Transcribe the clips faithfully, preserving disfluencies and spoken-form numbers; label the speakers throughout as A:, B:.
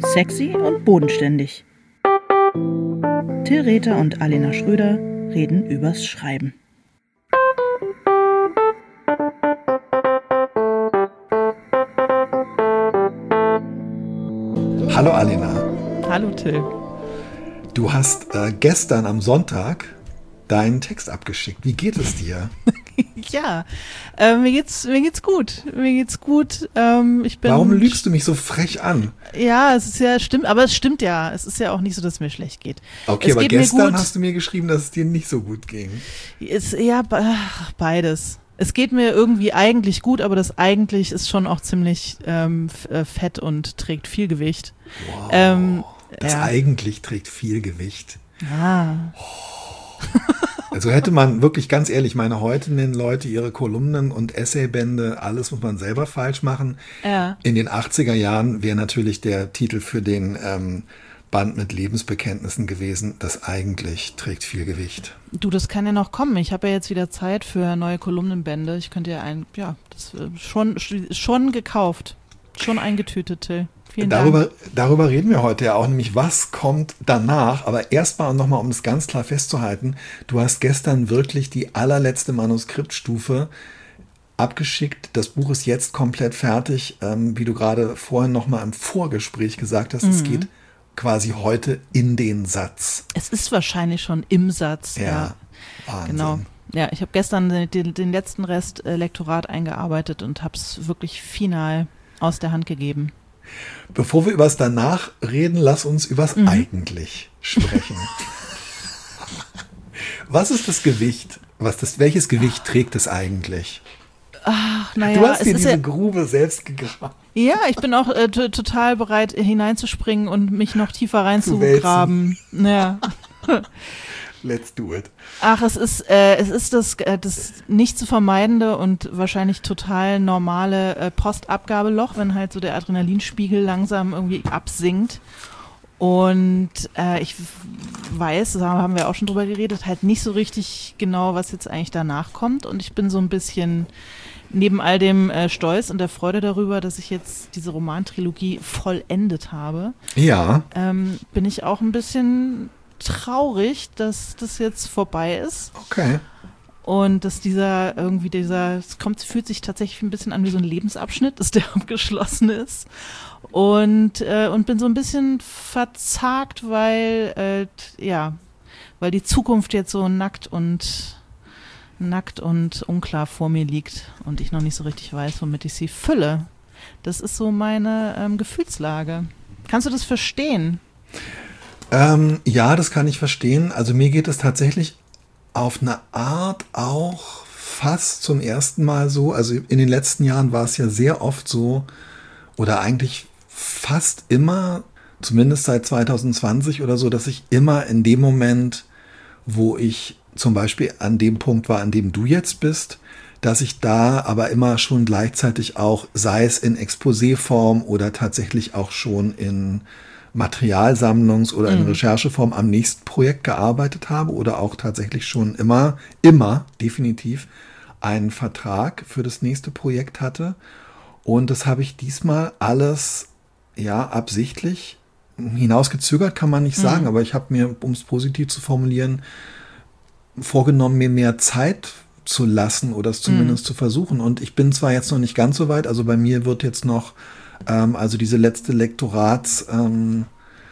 A: Sexy und bodenständig. Till Rether und Alena Schröder reden übers Schreiben.
B: Hallo Alena.
A: Hallo Till.
B: Du hast äh, gestern am Sonntag deinen Text abgeschickt. Wie geht es dir?
A: Ja, äh, mir geht's mir geht's gut. Mir geht's gut. Ähm, ich bin.
B: Warum lügst du mich so frech an?
A: Ja, es ist ja stimmt, aber es stimmt ja. Es ist ja auch nicht so, dass es mir schlecht geht.
B: Okay,
A: es
B: aber
A: geht
B: gestern
A: mir
B: hast du mir geschrieben, dass es dir nicht so gut ging.
A: Es, ja, ach, beides. Es geht mir irgendwie eigentlich gut, aber das eigentlich ist schon auch ziemlich ähm, fett und trägt viel Gewicht.
B: Wow.
A: Ähm,
B: das
A: ja.
B: eigentlich trägt viel Gewicht.
A: Ah.
B: Also hätte man wirklich ganz ehrlich, meine heute nennen Leute ihre Kolumnen und Essaybände, alles muss man selber falsch machen.
A: Ja.
B: In den achtziger Jahren wäre natürlich der Titel für den ähm, Band mit Lebensbekenntnissen gewesen, das eigentlich trägt viel Gewicht.
A: Du, das kann ja noch kommen. Ich habe ja jetzt wieder Zeit für neue Kolumnenbände. Ich könnte ja ein, ja, das äh, schon, schon gekauft, schon eingetütet, Till. Vielen
B: darüber,
A: Dank.
B: Darüber reden wir heute ja auch, nämlich was kommt danach. Aber erstmal nochmal, um es ganz klar festzuhalten, du hast gestern wirklich die allerletzte Manuskriptstufe abgeschickt. Das Buch ist jetzt komplett fertig. Ähm, wie du gerade vorhin nochmal im Vorgespräch gesagt hast, mhm. es geht quasi heute in den Satz.
A: Es ist wahrscheinlich schon im Satz.
B: Ja,
A: ja.
B: Wahnsinn.
A: Genau. Ja, ich habe gestern den, den letzten Rest äh, Lektorat eingearbeitet und habe es wirklich final aus der Hand gegeben.
B: Bevor wir über das Danach reden, lass uns über das mhm. Eigentlich sprechen. Was ist das Gewicht? Was das, welches Gewicht trägt es eigentlich?
A: Ach, naja,
B: du hast dir
A: es
B: diese
A: ja,
B: Grube selbst gegraben.
A: Ja, ich bin auch äh, t- total bereit, hineinzuspringen und mich noch tiefer reinzugraben. Ja.
B: Let's do it.
A: Ach, es ist, äh, es ist das, äh, das nicht zu vermeidende und wahrscheinlich total normale äh, Postabgabeloch, wenn halt so der Adrenalinspiegel langsam irgendwie absinkt. Und äh, ich weiß, da haben wir auch schon drüber geredet, halt nicht so richtig genau, was jetzt eigentlich danach kommt. Und ich bin so ein bisschen neben all dem äh, Stolz und der Freude darüber, dass ich jetzt diese Romantrilogie vollendet habe,
B: ja.
A: ähm, bin ich auch ein bisschen traurig, dass das jetzt vorbei ist.
B: Okay.
A: Und dass dieser irgendwie dieser, es kommt, fühlt sich tatsächlich ein bisschen an wie so ein Lebensabschnitt, dass der abgeschlossen ist. Und, äh, und bin so ein bisschen verzagt, weil, äh, ja, weil die Zukunft jetzt so nackt und nackt und unklar vor mir liegt und ich noch nicht so richtig weiß, womit ich sie fülle. Das ist so meine ähm, Gefühlslage. Kannst du das verstehen?
B: Ähm, ja, das kann ich verstehen. Also mir geht es tatsächlich auf eine Art auch fast zum ersten Mal so. Also in den letzten Jahren war es ja sehr oft so, oder eigentlich fast immer, zumindest seit zwanzig zwanzig oder so, dass ich immer in dem Moment, wo ich zum Beispiel an dem Punkt war, an dem du jetzt bist, dass ich da aber immer schon gleichzeitig auch, sei es in Exposé-Form oder tatsächlich auch schon in Materialsammlungs- oder in Rechercheform am nächsten Projekt gearbeitet habe oder auch tatsächlich schon immer, immer definitiv einen Vertrag für das nächste Projekt hatte. Und das habe ich diesmal alles, ja, absichtlich hinausgezögert, kann man nicht sagen, mhm. aber ich habe mir, um es positiv zu formulieren, vorgenommen, mir mehr Zeit zu lassen oder es zumindest mhm. zu versuchen. Und ich bin zwar jetzt noch nicht ganz so weit, also bei mir wird jetzt noch Ähm, also diese letzte Lektoratsphase,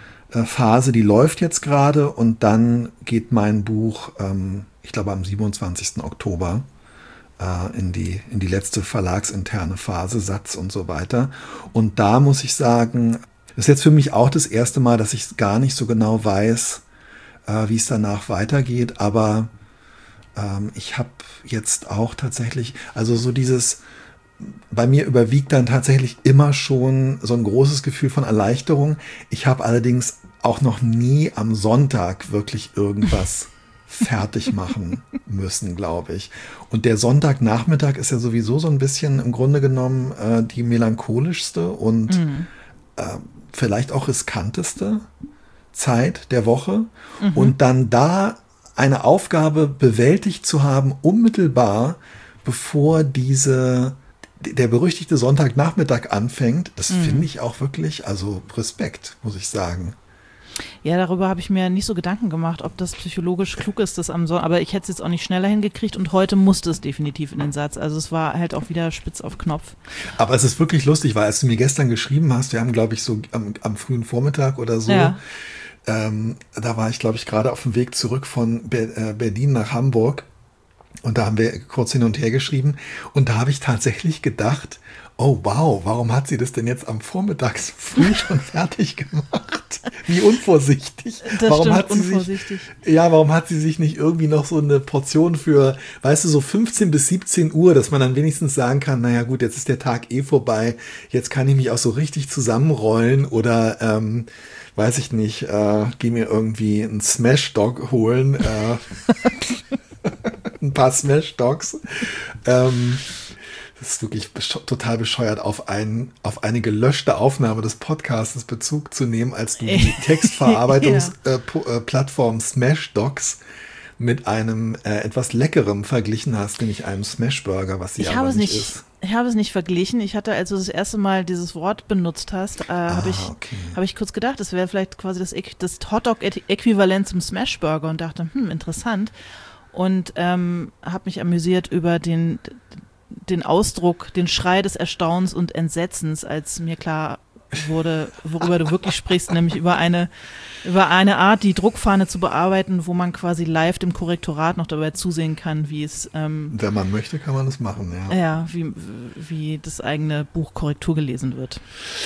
B: ähm, die läuft jetzt gerade und dann geht mein Buch, ähm, ich glaube am siebenundzwanzigsten Oktober äh, in die, in die letzte verlagsinterne Phase, Satz und so weiter. Und da muss ich sagen, das ist jetzt für mich auch das erste Mal, dass ich gar nicht so genau weiß, äh, wie es danach weitergeht, aber ähm, ich habe jetzt auch tatsächlich, also so dieses bei mir überwiegt dann tatsächlich immer schon so ein großes Gefühl von Erleichterung. Ich habe allerdings auch noch nie am Sonntag wirklich irgendwas fertig machen müssen, glaube ich. Und der Sonntagnachmittag ist ja sowieso so ein bisschen im Grunde genommen äh, die melancholischste und mhm. äh, vielleicht auch riskanteste Zeit der Woche. Mhm. Und dann da eine Aufgabe bewältigt zu haben, unmittelbar bevor diese der berüchtigte Sonntagnachmittag anfängt, das
A: Mhm.
B: finde ich auch wirklich, also Respekt, muss ich sagen.
A: Ja, darüber habe ich mir nicht so Gedanken gemacht, ob das psychologisch klug ist, das am Sonntag, aber ich hätte es jetzt auch nicht schneller hingekriegt und heute musste es definitiv in den Satz. Also es war halt auch wieder spitz auf Knopf.
B: Aber es ist wirklich lustig, weil als du mir gestern geschrieben hast, wir haben, glaube ich, so am, am frühen Vormittag oder so,
A: Ja.
B: ähm, da war ich, glaube ich, gerade auf dem Weg zurück von Ber äh, Berlin nach Hamburg und da haben wir kurz hin und her geschrieben und da habe ich tatsächlich gedacht, oh wow, warum hat sie das denn jetzt am Vormittag so früh schon fertig gemacht? Wie unvorsichtig.
A: Das
B: warum
A: stimmt,
B: hat sie
A: unvorsichtig.
B: Sich, ja, warum hat sie sich nicht irgendwie noch so eine Portion für, weißt du, so fünfzehn bis siebzehn Uhr, dass man dann wenigstens sagen kann, naja gut, jetzt ist der Tag eh vorbei, jetzt kann ich mich auch so richtig zusammenrollen oder, ähm, weiß ich nicht, äh, geh mir irgendwie einen Smash Dog holen, äh, ein paar Smash Dogs. Ähm, Das ist wirklich besch- total bescheuert, auf, ein, auf eine gelöschte Aufnahme des Podcasts Bezug zu nehmen, als du die Textverarbeitungsplattform äh, Smashdocs mit einem äh, etwas Leckerem verglichen hast, nämlich einem Smashburger, was sie
A: Ich
B: aber
A: habe es
B: nicht
A: nicht,
B: ist.
A: ich habe es nicht verglichen. Ich hatte, als du das erste Mal dieses Wort benutzt hast, äh, habe ich,
B: okay.
A: habe ich kurz gedacht, das wäre vielleicht quasi das, Äqu- das Hotdog-Äquivalent zum Smashburger und dachte, hm, interessant. Und ähm, habe mich amüsiert über den, den Ausdruck, den Schrei des Erstaunens und Entsetzens, als mir klar wurde, worüber du wirklich sprichst, nämlich über eine, über eine Art, die Druckfahne zu bearbeiten, wo man quasi live dem Korrektorat noch dabei zusehen kann, wie es ähm,
B: Wenn man möchte, kann man das machen, ja.
A: ja, wie, wie das eigene Buch Korrektur gelesen wird.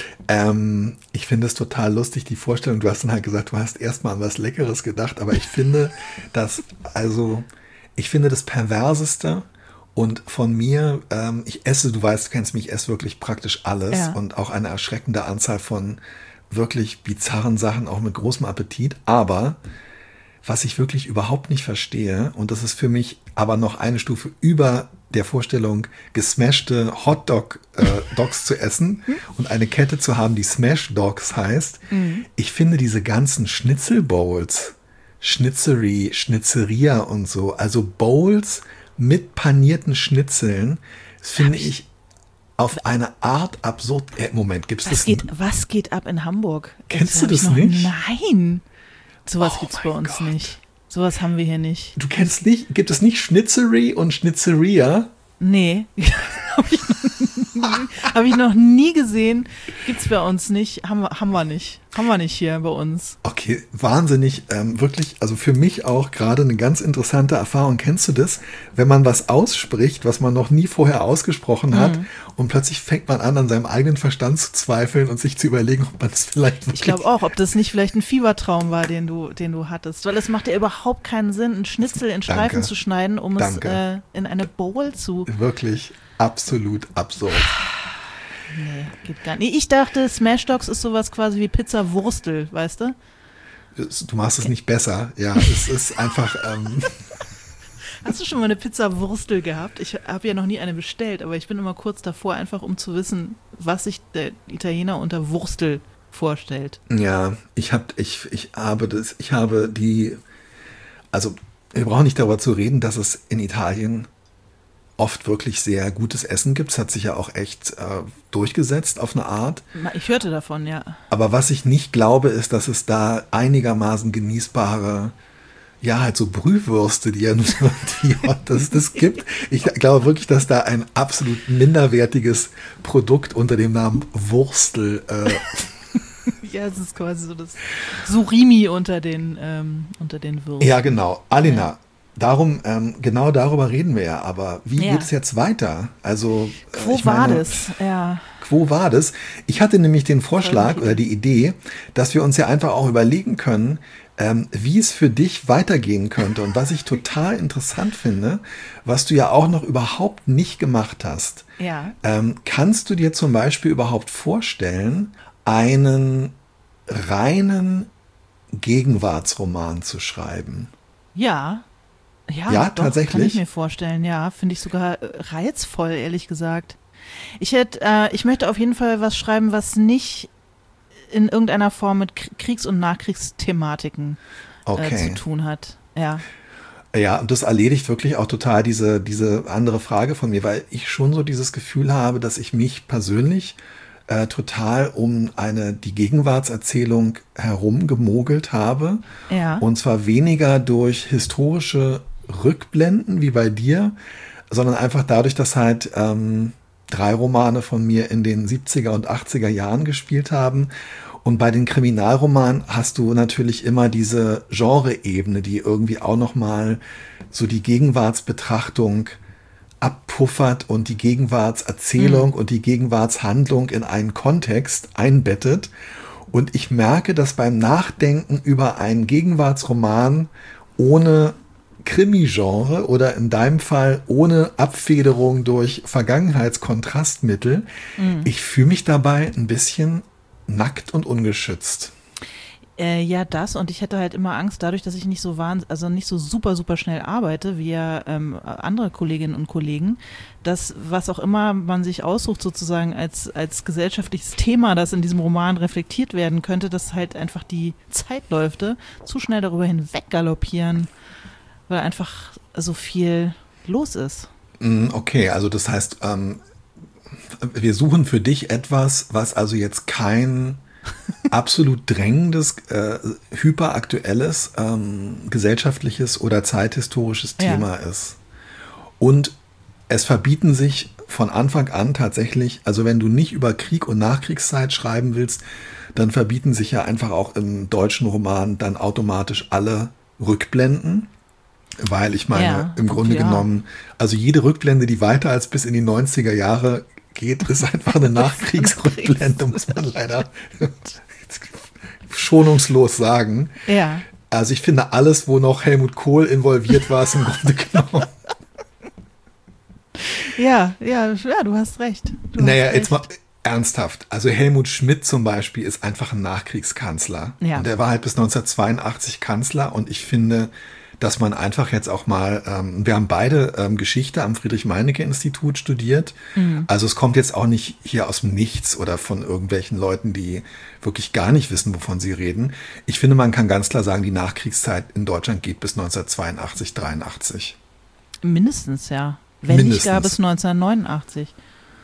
B: Ähm, ich finde es total lustig, die Vorstellung, du hast dann halt gesagt, du hast erstmal an was Leckeres gedacht, aber ich finde, dass, also, ich finde das Perverseste und von mir, ähm, ich esse, du weißt, du kennst mich, ich esse wirklich praktisch alles
A: Ja.
B: und auch eine erschreckende Anzahl von wirklich bizarren Sachen, auch mit großem Appetit, aber was ich wirklich überhaupt nicht verstehe, und das ist für mich aber noch eine Stufe über der Vorstellung, gesmashte Hotdog-Dogs zu essen und eine Kette zu haben, die Smash Dogs heißt.
A: Mhm.
B: Ich finde diese ganzen Schnitzelbowls, Schnitzerie, Schnitzeria und so, also Bowls mit panierten Schnitzeln, das finde
A: ich-
B: ich auf eine Art absurd. Äh, Moment, gibt's
A: Was
B: das?
A: geht, was geht ab in Hamburg?
B: Kennst du
A: hab ich
B: das
A: noch,
B: nicht?
A: Nein. Sowas
B: Oh
A: gibt's bei
B: mein
A: uns
B: Gott.
A: nicht. Sowas haben wir hier nicht.
B: Du kennst nicht, gibt es nicht Schnitzerie und Schnitzeria?
A: Nee. Habe ich, noch nie- hab ich noch nie gesehen. Gibt's bei uns nicht. Haben wir, haben wir nicht. Haben wir nicht hier bei uns.
B: Okay, wahnsinnig, ähm, wirklich, also für mich auch gerade eine ganz interessante Erfahrung. Kennst du das, wenn man was ausspricht, was man noch nie vorher ausgesprochen hat und plötzlich fängt man an, an seinem eigenen Verstand zu zweifeln und sich zu überlegen, ob man es vielleicht wirklich...
A: Ich glaube auch, ob das nicht vielleicht ein Fiebertraum war, den du, den du hattest. Weil es macht ja überhaupt keinen Sinn, einen Schnitzel in Streifen
B: Danke.
A: zu schneiden, um
B: Danke.
A: es äh, in eine Bowl zu...
B: Wirklich absolut absurd.
A: Nee, geht gar nicht. Ich dachte, Smash Dogs ist sowas quasi wie Pizza Wurstel, weißt du?
B: Du machst es nicht besser. Ja, es ist einfach... Ähm,
A: Hast du schon mal eine Pizza Wurstel gehabt? Ich habe ja noch nie eine bestellt, aber ich bin immer kurz davor, einfach um zu wissen, was sich der Italiener unter Wurstel vorstellt.
B: ja, ich hab, ich, ich habe das, ich habe die, also wir brauchen nicht darüber zu reden, dass es in Italien oft wirklich sehr gutes Essen gibt. Es hat sich ja auch echt äh, durchgesetzt auf eine Art.
A: Ich hörte davon, ja.
B: Aber was ich nicht glaube, ist, dass es da einigermaßen genießbare, ja, halt so Brühwürste, die ja nur irgendwie, dass es das gibt. Ich glaube wirklich, dass da ein absolut minderwertiges Produkt unter dem Namen Wurstel äh,
A: Ja, es ist quasi so das Surimi unter den, ähm, unter den Würsten.
B: Ja, genau. Alina,
A: Ja.
B: darum, ähm, genau darüber reden wir ja. Aber wie
A: Ja.
B: geht es jetzt weiter? Also, äh,
A: Wo
B: ich
A: war
B: meine,
A: das? Ja.
B: Quo war das? Ich hatte nämlich den Vorschlag oder die Idee, dass wir uns ja einfach auch überlegen können, ähm, wie es für dich weitergehen könnte. Und was ich total interessant finde, was du ja auch noch überhaupt nicht gemacht hast.
A: Ja.
B: Ähm, kannst du dir zum Beispiel überhaupt vorstellen, einen reinen Gegenwartsroman zu schreiben?
A: Ja. Ja,
B: Ja,
A: doch,
B: tatsächlich?
A: kann ich mir vorstellen. Ja, finde ich sogar äh, reizvoll, ehrlich gesagt. Ich hätte, äh, ich möchte auf jeden Fall was schreiben, was nicht in irgendeiner Form mit K- Kriegs- und Nachkriegsthematiken äh,
B: Okay.
A: zu tun hat. Ja.
B: Ja, und das erledigt wirklich auch total diese, diese andere Frage von mir, weil ich schon so dieses Gefühl habe, dass ich mich persönlich äh, total um eine, die Gegenwartserzählung herumgemogelt habe.
A: Ja.
B: Und zwar weniger durch historische Rückblenden wie bei dir, sondern einfach dadurch, dass halt ähm, drei Romane von mir in den siebziger und achtziger Jahren gespielt haben. Und bei den Kriminalromanen hast du natürlich immer diese Genre-Ebene, die irgendwie auch nochmal so die Gegenwartsbetrachtung abpuffert und die Gegenwartserzählung mhm. und die Gegenwartshandlung in einen Kontext einbettet. Und ich merke, dass beim Nachdenken über einen Gegenwartsroman ohne Krimi-Genre oder in deinem Fall ohne Abfederung durch Vergangenheitskontrastmittel, mhm. ich fühle mich dabei ein bisschen nackt und ungeschützt.
A: Äh, ja, das, und ich hätte halt immer Angst, dadurch, dass ich nicht so wahn, also nicht so super, super schnell arbeite, wie ja ähm, andere Kolleginnen und Kollegen, dass was auch immer man sich aussucht, sozusagen als, als gesellschaftliches Thema, das in diesem Roman reflektiert werden könnte, dass halt einfach die Zeitläufe zu schnell darüber hinweg galoppieren, weil einfach so viel los ist.
B: Okay, also das heißt, ähm, wir suchen für dich etwas, was also jetzt kein absolut drängendes, äh, hyperaktuelles, ähm, gesellschaftliches oder zeithistorisches Thema ja. ist. Und es verbieten sich von Anfang an tatsächlich, also wenn du nicht über Krieg und Nachkriegszeit schreiben willst, dann verbieten sich ja einfach auch im deutschen Roman dann automatisch alle Rückblenden. Weil ich meine,
A: ja,
B: im Grunde ja. genommen, also jede Rückblende, die weiter als bis in die neunziger Jahre geht, ist einfach eine Nachkriegsrückblende, muss man leider schonungslos sagen.
A: Ja.
B: Also ich finde, alles, wo noch Helmut Kohl involviert war, ist im Grunde genommen.
A: Ja, ja, ja, du hast recht. Du
B: naja,
A: hast
B: jetzt
A: recht.
B: mal ernsthaft. Also Helmut Schmidt zum Beispiel ist einfach ein Nachkriegskanzler.
A: Ja.
B: Und er war halt bis neunzehnhundertzweiundachtzig Kanzler und ich finde, dass man einfach jetzt auch mal, ähm, wir haben beide ähm, Geschichte am Friedrich-Meinecke-Institut studiert. Mhm. Also es kommt jetzt auch nicht hier aus dem Nichts oder von irgendwelchen Leuten, die wirklich gar nicht wissen, wovon sie reden. Ich finde, man kann ganz klar sagen, die Nachkriegszeit in Deutschland geht bis neunzehnhundertzweiundachtzig, dreiundachtzig.
A: Mindestens, ja. Wenn
B: Mindestens.
A: nicht gar bis neunzehnhundertneunundachtzig.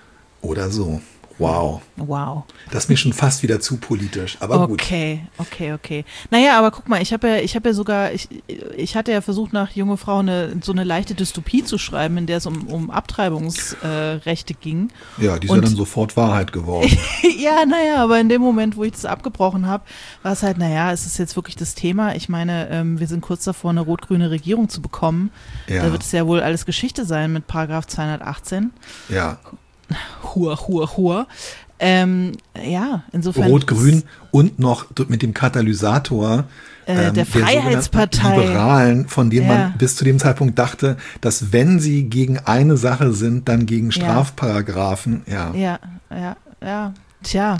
B: Oder so. Wow.
A: Wow.
B: Das ist mir schon fast wieder zu politisch, aber gut.
A: Okay, okay, okay. Naja, aber guck mal, ich habe ja, ich habe ja sogar, ich, ich hatte ja versucht, nach Junge Frau eine, so eine leichte Dystopie zu schreiben, in der es um, um Abtreibungsrechte äh, ging.
B: Ja, die ist ja dann sofort Wahrheit geworden.
A: Ja, naja, aber in dem Moment, wo ich das abgebrochen habe, war es halt, naja, es ist jetzt wirklich das Thema. Ich meine, ähm, wir sind kurz davor, eine rot-grüne Regierung zu bekommen. Ja. Da wird es ja wohl alles Geschichte sein mit Paragraph zweihundertachtzehn.
B: Ja.
A: Hur, hur, hur. Ähm, ja, insofern.
B: Rot-Grün und noch mit dem Katalysator
A: äh,
B: ähm,
A: der Freiheitspartei.
B: Der Liberalen, von denen
A: ja.
B: man bis zu dem Zeitpunkt dachte, dass wenn sie gegen eine Sache sind, dann gegen Strafparagraphen. Ja,
A: ja, ja, ja. Tja,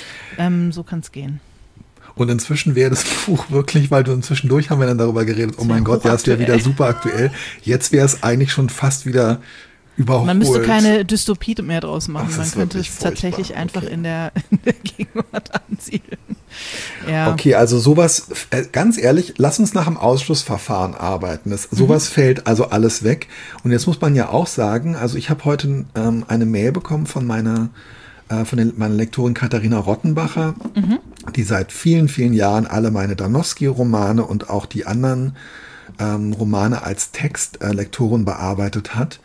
A: ähm, so kann es gehen.
B: Und inzwischen wäre das Buch wirklich, weil du inzwischen durch haben wir dann darüber geredet, oh mein Gott, ja, ist ja wieder super aktuell. Jetzt wäre es eigentlich schon fast wieder überholt.
A: Man müsste keine Dystopie mehr draus machen.
B: Ach,
A: Man könnte es
B: furchtbar.
A: tatsächlich einfach
B: okay.
A: in, der, in der Gegenwart ansiedeln. Ja.
B: Okay, also sowas, äh, ganz ehrlich, lass uns nach dem Ausschlussverfahren arbeiten. Das, sowas mhm. fällt also alles weg. Und jetzt muss man ja auch sagen, also ich habe heute ähm, eine Mail bekommen von meiner, äh, von der, meiner Lektorin Katharina Rottenbacher, mhm. die seit vielen, vielen Jahren alle meine Danowski-Romane und auch die anderen ähm, Romane als Textlektorin äh, bearbeitet hat.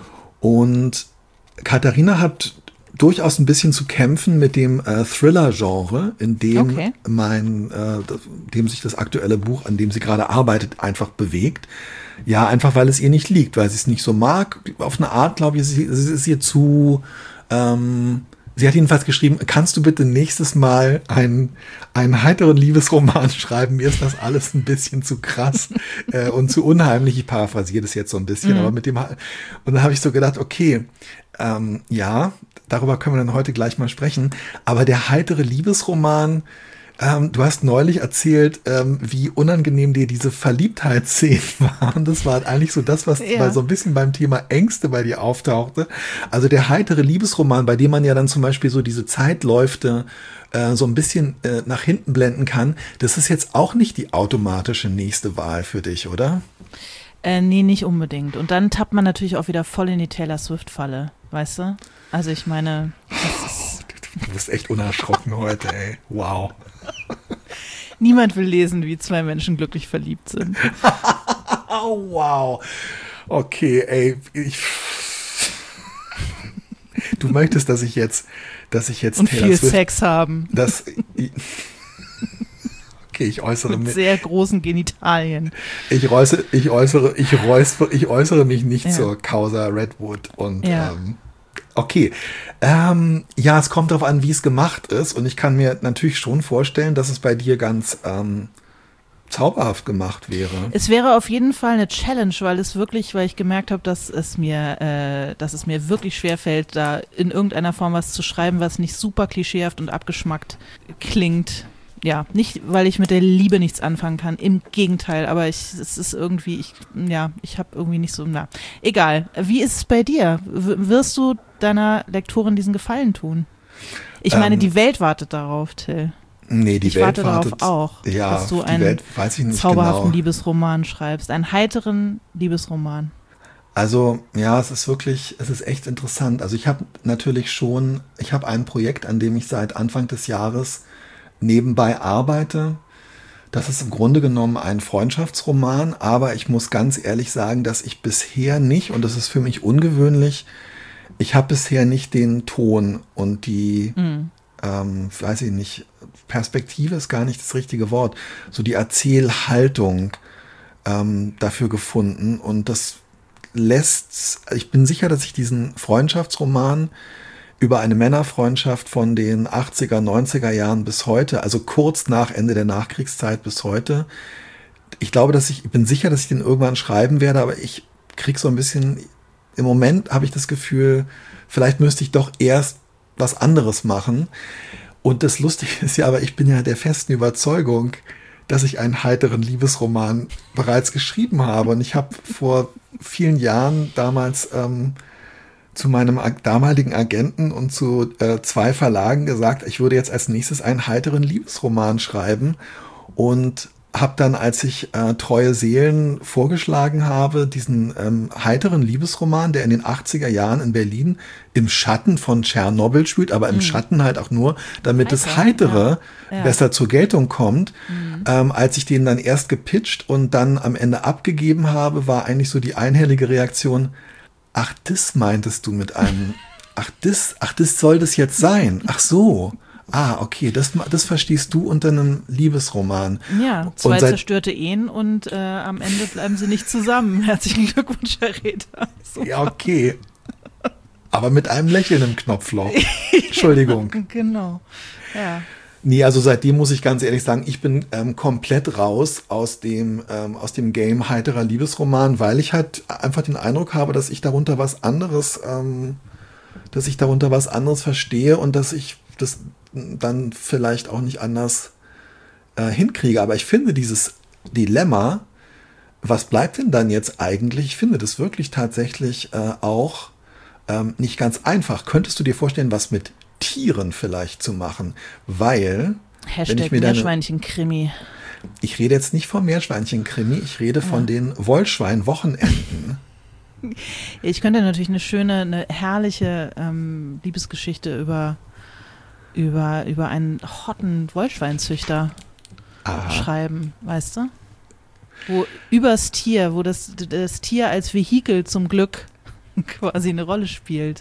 B: Und Katharina hat durchaus ein bisschen zu kämpfen mit dem äh, Thriller-Genre, in dem
A: okay.
B: mein, äh, dem sich das aktuelle Buch, an dem sie gerade arbeitet, einfach bewegt. Ja, einfach weil es ihr nicht liegt, weil sie es nicht so mag. Auf eine Art, glaube ich, sie, sie ist ihr zu. Ähm, sie hat jedenfalls geschrieben: Kannst du bitte nächstes Mal einen, einen heiteren Liebesroman schreiben? Mir ist das alles ein bisschen zu krass äh, und zu unheimlich. Ich paraphrasiere das jetzt so ein bisschen, mhm. aber mit dem. Und dann habe ich so gedacht, okay, ähm, ja. Darüber können wir dann heute gleich mal sprechen. Aber der heitere Liebesroman, ähm, du hast neulich erzählt, ähm, wie unangenehm dir diese Verliebtheitsszenen waren. Das war eigentlich so das, was ja. so ein bisschen beim Thema Ängste bei dir auftauchte. Also der heitere Liebesroman, bei dem man ja dann zum Beispiel so diese Zeitläufe äh, so ein bisschen äh, nach hinten blenden kann, das ist jetzt auch nicht die automatische nächste Wahl für dich, oder?
A: Äh, nee, nicht unbedingt. Und dann tappt man natürlich auch wieder voll in die Taylor Swift-Falle, weißt du? Also ich meine, das ist
B: du bist echt unerschrocken heute, ey. Wow.
A: Niemand will lesen, wie zwei Menschen glücklich verliebt sind.
B: Oh, wow. Okay, ey, ich, du möchtest, dass ich jetzt, dass ich jetzt
A: und
B: Taylor
A: viel
B: Swift,
A: Sex haben.
B: Das, okay, ich äußere
A: Mit
B: mich.
A: sehr großen Genitalien.
B: Ich äußere, ich äußere, ich äußere, ich äußere mich nicht
A: Ja.
B: zur Causa Redwood und
A: Ja.
B: ähm, okay. Ähm, ja, es kommt darauf an, wie es gemacht ist und ich kann mir natürlich schon vorstellen, dass es bei dir ganz ähm, zauberhaft gemacht wäre.
A: Es wäre auf jeden Fall eine Challenge, weil es wirklich, weil ich gemerkt habe, dass es mir, äh, dass es mir wirklich schwerfällt, da in irgendeiner Form was zu schreiben, was nicht super klischeehaft und abgeschmackt klingt. Ja, nicht, weil ich mit der Liebe nichts anfangen kann, im Gegenteil, aber ich, es ist irgendwie, ich, ja, ich habe irgendwie nicht so, na, egal. Wie ist es bei dir? W- wirst du deiner Lektorin diesen Gefallen tun? Ich meine,
B: Ähm,
A: die Welt wartet darauf, Till.
B: Nee, die
A: Ich
B: Welt
A: warte darauf
B: wartet,
A: auch,
B: ja,
A: dass du
B: die
A: einen
B: Welt weiß ich nicht
A: zauberhaften
B: genau.
A: Liebesroman schreibst, einen heiteren Liebesroman.
B: Also ja, es ist wirklich, es ist echt interessant. Also ich habe natürlich schon, ich habe ein Projekt, an dem ich seit Anfang des Jahres nebenbei arbeite. Das ist im Grunde genommen ein Freundschaftsroman, aber ich muss ganz ehrlich sagen, dass ich bisher nicht, und das ist für mich ungewöhnlich, ich habe bisher nicht den Ton und die,
A: Mhm.
B: ähm, weiß ich nicht, Perspektive ist gar nicht das richtige Wort, so die Erzählhaltung ähm, dafür gefunden und das lässt, ich bin sicher, dass ich diesen Freundschaftsroman über eine Männerfreundschaft von den achtziger, neunziger Jahren bis heute, also kurz nach Ende der Nachkriegszeit bis heute, ich glaube, dass ich, ich bin sicher, dass ich den irgendwann schreiben werde, aber ich krieg so ein bisschen, im Moment habe ich das Gefühl, vielleicht müsste ich doch erst was anderes machen. Und das Lustige ist ja, aber ich bin ja der festen Überzeugung, dass ich einen heiteren Liebesroman bereits geschrieben habe. Und ich habe vor vielen Jahren damals ähm, zu meinem ag- damaligen Agenten und zu äh, zwei Verlagen gesagt, ich würde jetzt als nächstes einen heiteren Liebesroman schreiben. Und habe dann, als ich äh, Treue Seelen vorgeschlagen habe, diesen ähm, heiteren Liebesroman, der in den achtziger Jahren in Berlin im Schatten von Tschernobyl spielt, aber im Schatten halt auch nur, damit das
A: Heiter,
B: Heitere
A: ja. Ja.
B: besser zur Geltung kommt. Ähm, als ich den dann erst gepitcht und dann am Ende abgegeben habe, war eigentlich so die einhellige Reaktion, ach, das meintest du mit einem, ach, das, ach, das soll das jetzt sein, ach so. Ah, okay, das, das verstehst du unter einem Liebesroman.
A: Ja, zwei
B: Und seit-
A: zerstörte Ehen und äh, am Ende bleiben sie nicht zusammen. Herzlichen Glückwunsch, Herr Räther. So.
B: Ja, okay. Aber mit einem Lächeln im Knopfloch. Entschuldigung.
A: Genau, ja.
B: Nee, also seitdem muss ich ganz ehrlich sagen, ich bin ähm, komplett raus aus dem, ähm, aus dem Game heiterer Liebesroman, weil ich halt einfach den Eindruck habe, dass ich darunter was anderes, ähm, dass ich darunter was anderes verstehe und dass ich das dann vielleicht auch nicht anders äh, hinkriege. Aber ich finde dieses Dilemma, was bleibt denn dann jetzt eigentlich? Ich finde das wirklich tatsächlich äh, auch ähm, nicht ganz einfach. Könntest du dir vorstellen, was mit Tieren vielleicht zu machen? Weil, wenn
A: Hashtag
B: ich mir deine,
A: Meerschweinchen-Krimi.
B: ich rede jetzt nicht vom Meerschweinchen-Krimi, ich rede von den Wollschwein-Wochenenden.
A: Ich könnte natürlich eine schöne, eine herrliche ähm, Liebesgeschichte über, über, über einen hotten Wollschweinzüchter
B: Aha.
A: schreiben, weißt du? Wo übers Tier, wo das, das Tier als Vehikel zum Glück quasi eine Rolle spielt.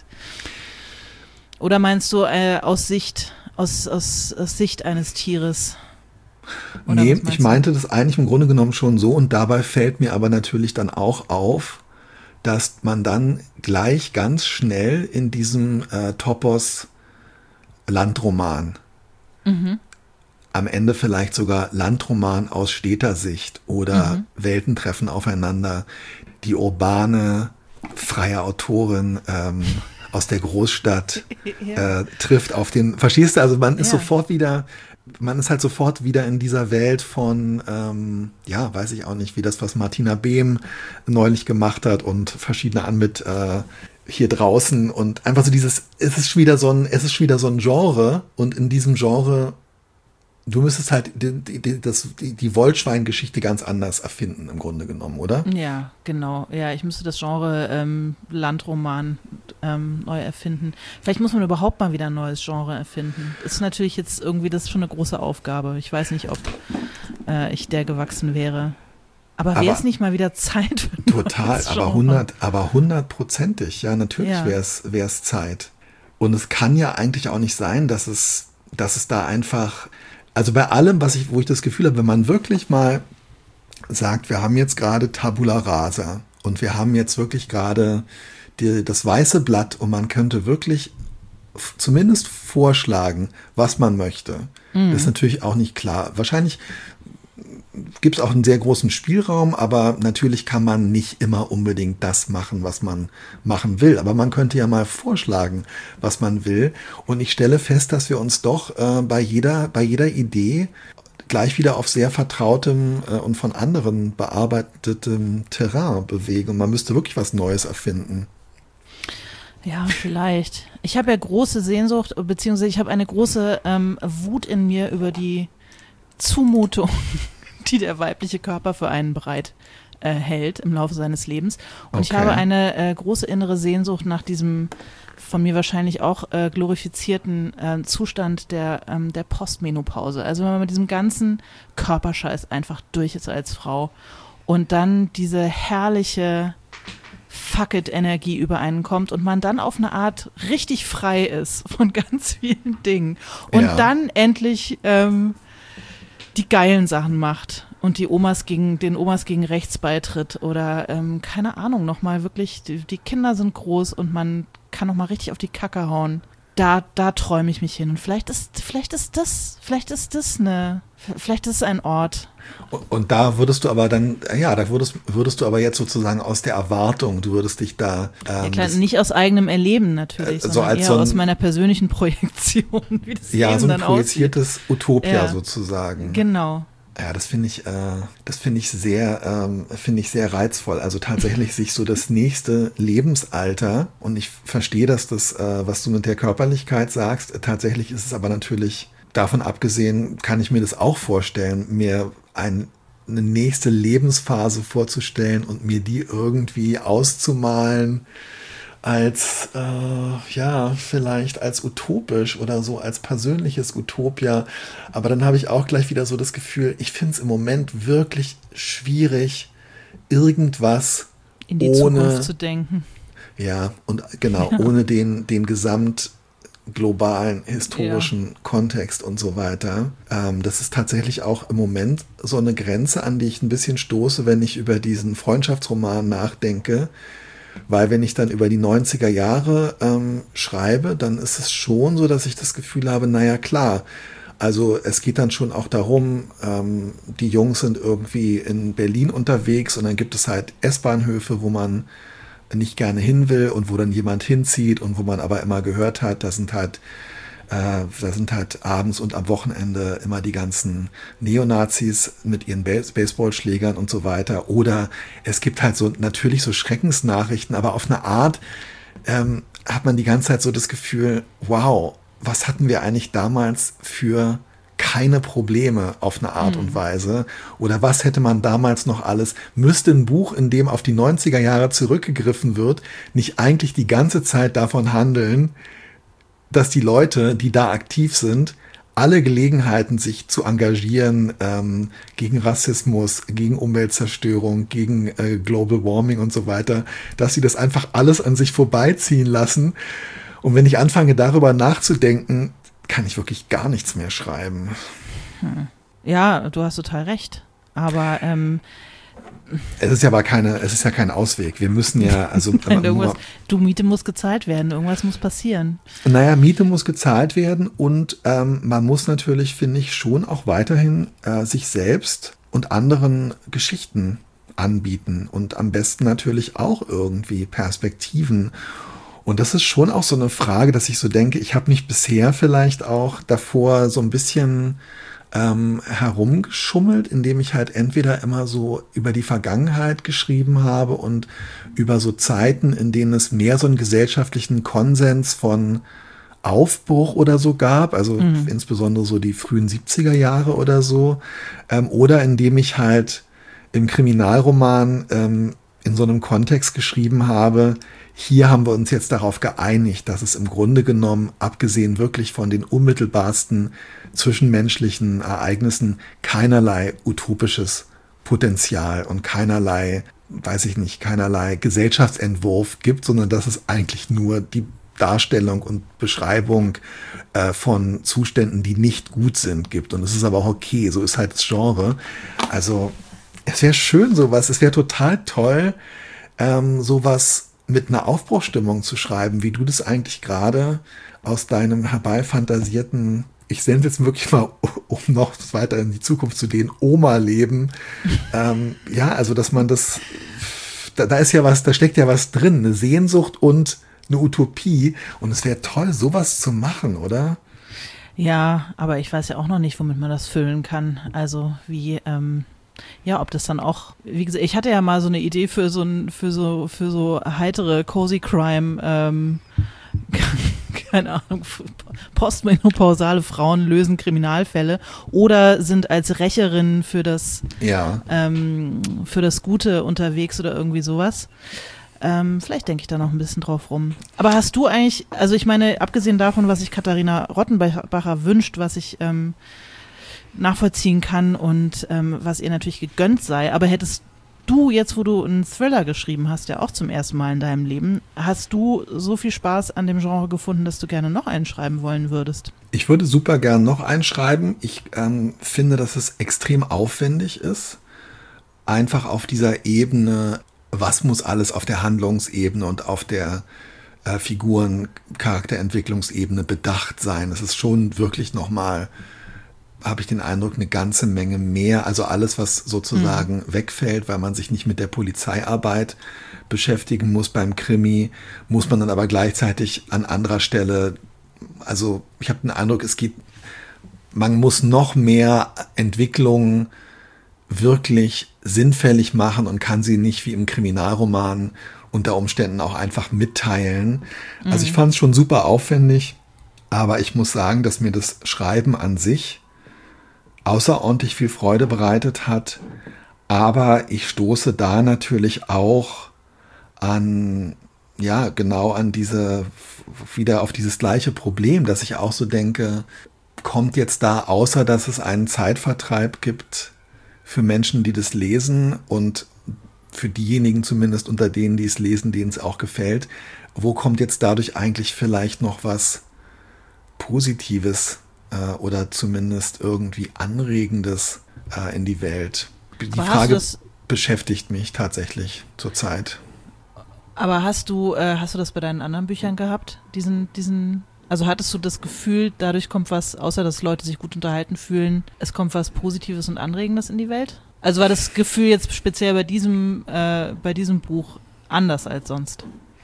A: Oder meinst du äh, aus Sicht, aus, aus, aus Sicht eines Tieres? Oder
B: Nee,
A: was meinst
B: ich
A: du?
B: meinte das eigentlich im Grunde genommen schon so und dabei fällt mir aber natürlich dann auch auf, dass man dann gleich ganz schnell in diesem äh, Topos Landroman,
A: Mhm.
B: am Ende vielleicht sogar Landroman aus Städtersicht oder
A: Mhm.
B: Welten treffen aufeinander, die urbane, freie Autorin ähm, aus der Großstadt
A: Ja.
B: äh, trifft auf den, verstehst du, also man ist
A: Ja.
B: sofort wieder, man ist halt sofort wieder in dieser Welt von, ähm, ja, weiß ich auch nicht, wie das, was Martina Behm neulich gemacht hat und verschiedene an mit äh, hier draußen und einfach so dieses, es ist wieder so ein, es ist wieder so ein Genre und in diesem Genre Du müsstest halt die, die, das, die, die Wollschwein-Geschichte ganz anders erfinden, im Grunde genommen, oder?
A: Ja, genau. Ja, ich müsste das Genre ähm, Landroman ähm, neu erfinden. Vielleicht muss man überhaupt mal wieder ein neues Genre erfinden. Ist natürlich jetzt irgendwie, das ist schon eine große Aufgabe. Ich weiß nicht, ob äh, ich der gewachsen wäre. Aber wäre es nicht mal wieder Zeit für ein
B: total,
A: neues Genre?
B: aber hundert, aber hundertprozentig. Ja, natürlich
A: Ja.
B: wäre es wäre es Zeit. Und es kann ja eigentlich auch nicht sein, dass es, dass es da einfach, also bei allem, was ich, wo ich das Gefühl habe, wenn man wirklich mal sagt, wir haben jetzt gerade Tabula Rasa und wir haben jetzt wirklich gerade die, das weiße Blatt und man könnte wirklich f- zumindest vorschlagen, was man möchte. Mhm. Das ist natürlich auch nicht klar. Wahrscheinlich gibt es auch einen sehr großen Spielraum, aber natürlich kann man nicht immer unbedingt das machen, was man machen will. Aber man könnte ja mal vorschlagen, was man will. Und ich stelle fest, dass wir uns doch äh, bei jeder, bei jeder Idee gleich wieder auf sehr vertrautem äh, und von anderen bearbeitetem Terrain bewegen. Und man müsste wirklich was Neues erfinden.
A: Ja, vielleicht. Ich habe ja große Sehnsucht, beziehungsweise ich habe eine große ähm, Wut in mir über die Zumutung, die der weibliche Körper für einen bereit äh, hält im Laufe seines Lebens. Und okay. ich habe eine äh, große innere Sehnsucht nach diesem von mir wahrscheinlich auch äh, glorifizierten äh, Zustand der, ähm, der Postmenopause. Also wenn man mit diesem ganzen Körperscheiß einfach durch ist als Frau und dann diese herrliche Fuck-it-Energie über einen kommt und man dann auf eine Art richtig frei ist von ganz vielen Dingen und ja. dann endlich ähm, die geilen Sachen macht und die Omas gegen, den Omas gegen rechts beitritt oder ähm, keine Ahnung, nochmal wirklich, die, die Kinder sind groß und man kann nochmal richtig auf die Kacke hauen. Da, da träume ich mich hin. Und vielleicht ist, vielleicht ist das, vielleicht ist das eine, vielleicht ist es ein Ort.
B: Und, und da würdest du aber dann, ja, da würdest, würdest du aber jetzt sozusagen aus der Erwartung, du würdest dich da. Ähm,
A: ja, klar, nicht aus eigenem Erleben natürlich,
B: äh,
A: sondern
B: so als
A: eher
B: so ein,
A: aus meiner persönlichen Projektion, wie das
B: ja,
A: Leben
B: so ein
A: dann
B: projiziertes
A: aussieht.
B: Utopia
A: ja.
B: sozusagen.
A: Genau.
B: Ja, das finde ich, äh, das finde ich sehr, ähm, finde ich sehr reizvoll. Also tatsächlich sich so das nächste Lebensalter, und ich verstehe, dass das, äh, was du mit der Körperlichkeit sagst, tatsächlich ist es aber natürlich, davon abgesehen, kann ich mir das auch vorstellen, mir ein, eine nächste Lebensphase vorzustellen und mir die irgendwie auszumalen, als, äh, ja, vielleicht als utopisch oder so, als persönliches Utopia. Aber dann habe ich auch gleich wieder so das Gefühl, ich finde es im Moment wirklich schwierig, irgendwas
A: in die
B: ohne,
A: Zukunft zu denken.
B: Ja, und genau, ja. ohne den, den gesamt globalen historischen ja. Kontext und so weiter. Ähm, das ist tatsächlich auch im Moment so eine Grenze, an die ich ein bisschen stoße, wenn ich über diesen Freundschaftsroman nachdenke. Weil wenn ich dann über die neunziger Jahre ähm, schreibe, dann ist es schon so, dass ich das Gefühl habe, naja klar, also es geht dann schon auch darum, ähm, die Jungs sind irgendwie in Berlin unterwegs und dann gibt es halt S-Bahnhöfe, wo man nicht gerne hin will und wo dann jemand hinzieht und wo man aber immer gehört hat, da sind halt Äh, da sind halt abends und am Wochenende immer die ganzen Neonazis mit ihren Bas- Baseballschlägern und so weiter. Oder es gibt halt so natürlich so Schreckensnachrichten, aber auf eine Art ähm, hat man die ganze Zeit so das Gefühl, wow, was hatten wir eigentlich damals für keine Probleme auf eine Art mhm. und Weise? Oder was hätte man damals noch alles? Müsste ein Buch, in dem auf die neunziger Jahre zurückgegriffen wird, nicht eigentlich die ganze Zeit davon handeln, dass die Leute, die da aktiv sind, alle Gelegenheiten, sich zu engagieren ähm, gegen Rassismus, gegen Umweltzerstörung, gegen äh, Global Warming und so weiter, dass sie das einfach alles an sich vorbeiziehen lassen. Und wenn ich anfange, darüber nachzudenken, kann ich wirklich gar nichts mehr schreiben.
A: Hm. Ja, du hast total recht. Aber ähm
B: Es ist ja aber keine, es ist ja kein Ausweg. Wir müssen ja, also
A: Nein, irgendwas, du, Miete muss gezahlt werden, irgendwas muss passieren.
B: Naja, Miete muss gezahlt werden und ähm, man muss natürlich, finde ich, schon auch weiterhin äh, sich selbst und anderen Geschichten anbieten und am besten natürlich auch irgendwie Perspektiven. Und das ist schon auch so eine Frage, dass ich so denke, ich habe mich bisher vielleicht auch davor so ein bisschen Ähm, herumgeschummelt, indem ich halt entweder immer so über die Vergangenheit geschrieben habe und über so Zeiten, in denen es mehr so einen gesellschaftlichen Konsens von Aufbruch oder so gab, also
A: Mhm.
B: insbesondere so die frühen siebziger Jahre oder so, ähm, oder indem ich halt im Kriminalroman ähm, in so einem Kontext geschrieben habe, hier haben wir uns jetzt darauf geeinigt, dass es im Grunde genommen, abgesehen wirklich von den unmittelbarsten zwischenmenschlichen Ereignissen, keinerlei utopisches Potenzial und keinerlei, weiß ich nicht, keinerlei Gesellschaftsentwurf gibt, sondern dass es eigentlich nur die Darstellung und Beschreibung äh, von Zuständen, die nicht gut sind, gibt. Und es ist aber auch okay, so ist halt das Genre. Also es wäre schön sowas, es wäre total toll, ähm, sowas mit einer Aufbruchstimmung zu schreiben, wie du das eigentlich gerade aus deinem herbeifantasierten, ich sende jetzt wirklich mal, um noch weiter in die Zukunft zu gehen, Oma-Leben. Ähm, ja, also dass man das, da, da ist ja was, da steckt ja was drin, eine Sehnsucht und eine Utopie. Und es wäre toll, sowas zu machen, oder?
A: Ja, aber ich weiß ja auch noch nicht, womit man das füllen kann. Also wie, ähm, ja, ob das dann auch, wie gesagt, ich hatte ja mal so eine Idee für so ein, für so, für so heitere Cozy Crime, ähm, keine Ahnung, postmenopausale Frauen lösen Kriminalfälle oder sind als Rächerinnen für das,
B: Ja.
A: ähm, für das Gute unterwegs oder irgendwie sowas. Ähm, vielleicht denke ich da noch ein bisschen drauf rum. Aber hast du eigentlich, also ich meine, abgesehen davon, was sich Katharina Rottenbacher wünscht, was ich ähm, nachvollziehen kann und ähm, was ihr natürlich gegönnt sei, aber hättest du jetzt, wo du einen Thriller geschrieben hast, ja auch zum ersten Mal in deinem Leben, hast du so viel Spaß an dem Genre gefunden, dass du gerne noch einen schreiben wollen würdest?
B: Ich würde super gern noch einen schreiben. Ich ähm, finde, dass es extrem aufwendig ist, einfach auf dieser Ebene, was muss alles auf der Handlungsebene und auf der äh, Figuren-Charakterentwicklungsebene bedacht sein. Es ist schon wirklich nochmal, habe ich den Eindruck, eine ganze Menge mehr. Also alles, was sozusagen mhm. wegfällt, weil man sich nicht mit der Polizeiarbeit beschäftigen muss beim Krimi, muss man dann aber gleichzeitig an anderer Stelle, also ich habe den Eindruck, es geht, man muss noch mehr Entwicklungen wirklich sinnfällig machen und kann sie nicht wie im Kriminalroman unter Umständen auch einfach mitteilen. Mhm. Also ich fand es schon super aufwendig, aber ich muss sagen, dass mir das Schreiben an sich außerordentlich viel Freude bereitet hat, aber ich stoße da natürlich auch an, ja, genau an diese, wieder auf dieses gleiche Problem, dass ich auch so denke, kommt jetzt da, außer dass es einen Zeitvertreib gibt für Menschen, die das lesen und für diejenigen zumindest unter denen, die es lesen, denen es auch gefällt, wo kommt jetzt dadurch eigentlich vielleicht noch was Positives äh, oder zumindest irgendwie Anregendes äh, in die Welt? Die
A: Aber
B: Frage
A: das,
B: beschäftigt mich tatsächlich zurzeit.
A: Aber hast du, äh, hast du das bei deinen anderen Büchern gehabt? Diesen, diesen, also hattest du das Gefühl, dadurch kommt was, außer dass Leute sich gut unterhalten fühlen, es kommt was Positives und Anregendes in die Welt? Also war das Gefühl jetzt speziell bei diesem, äh, bei diesem Buch anders als sonst?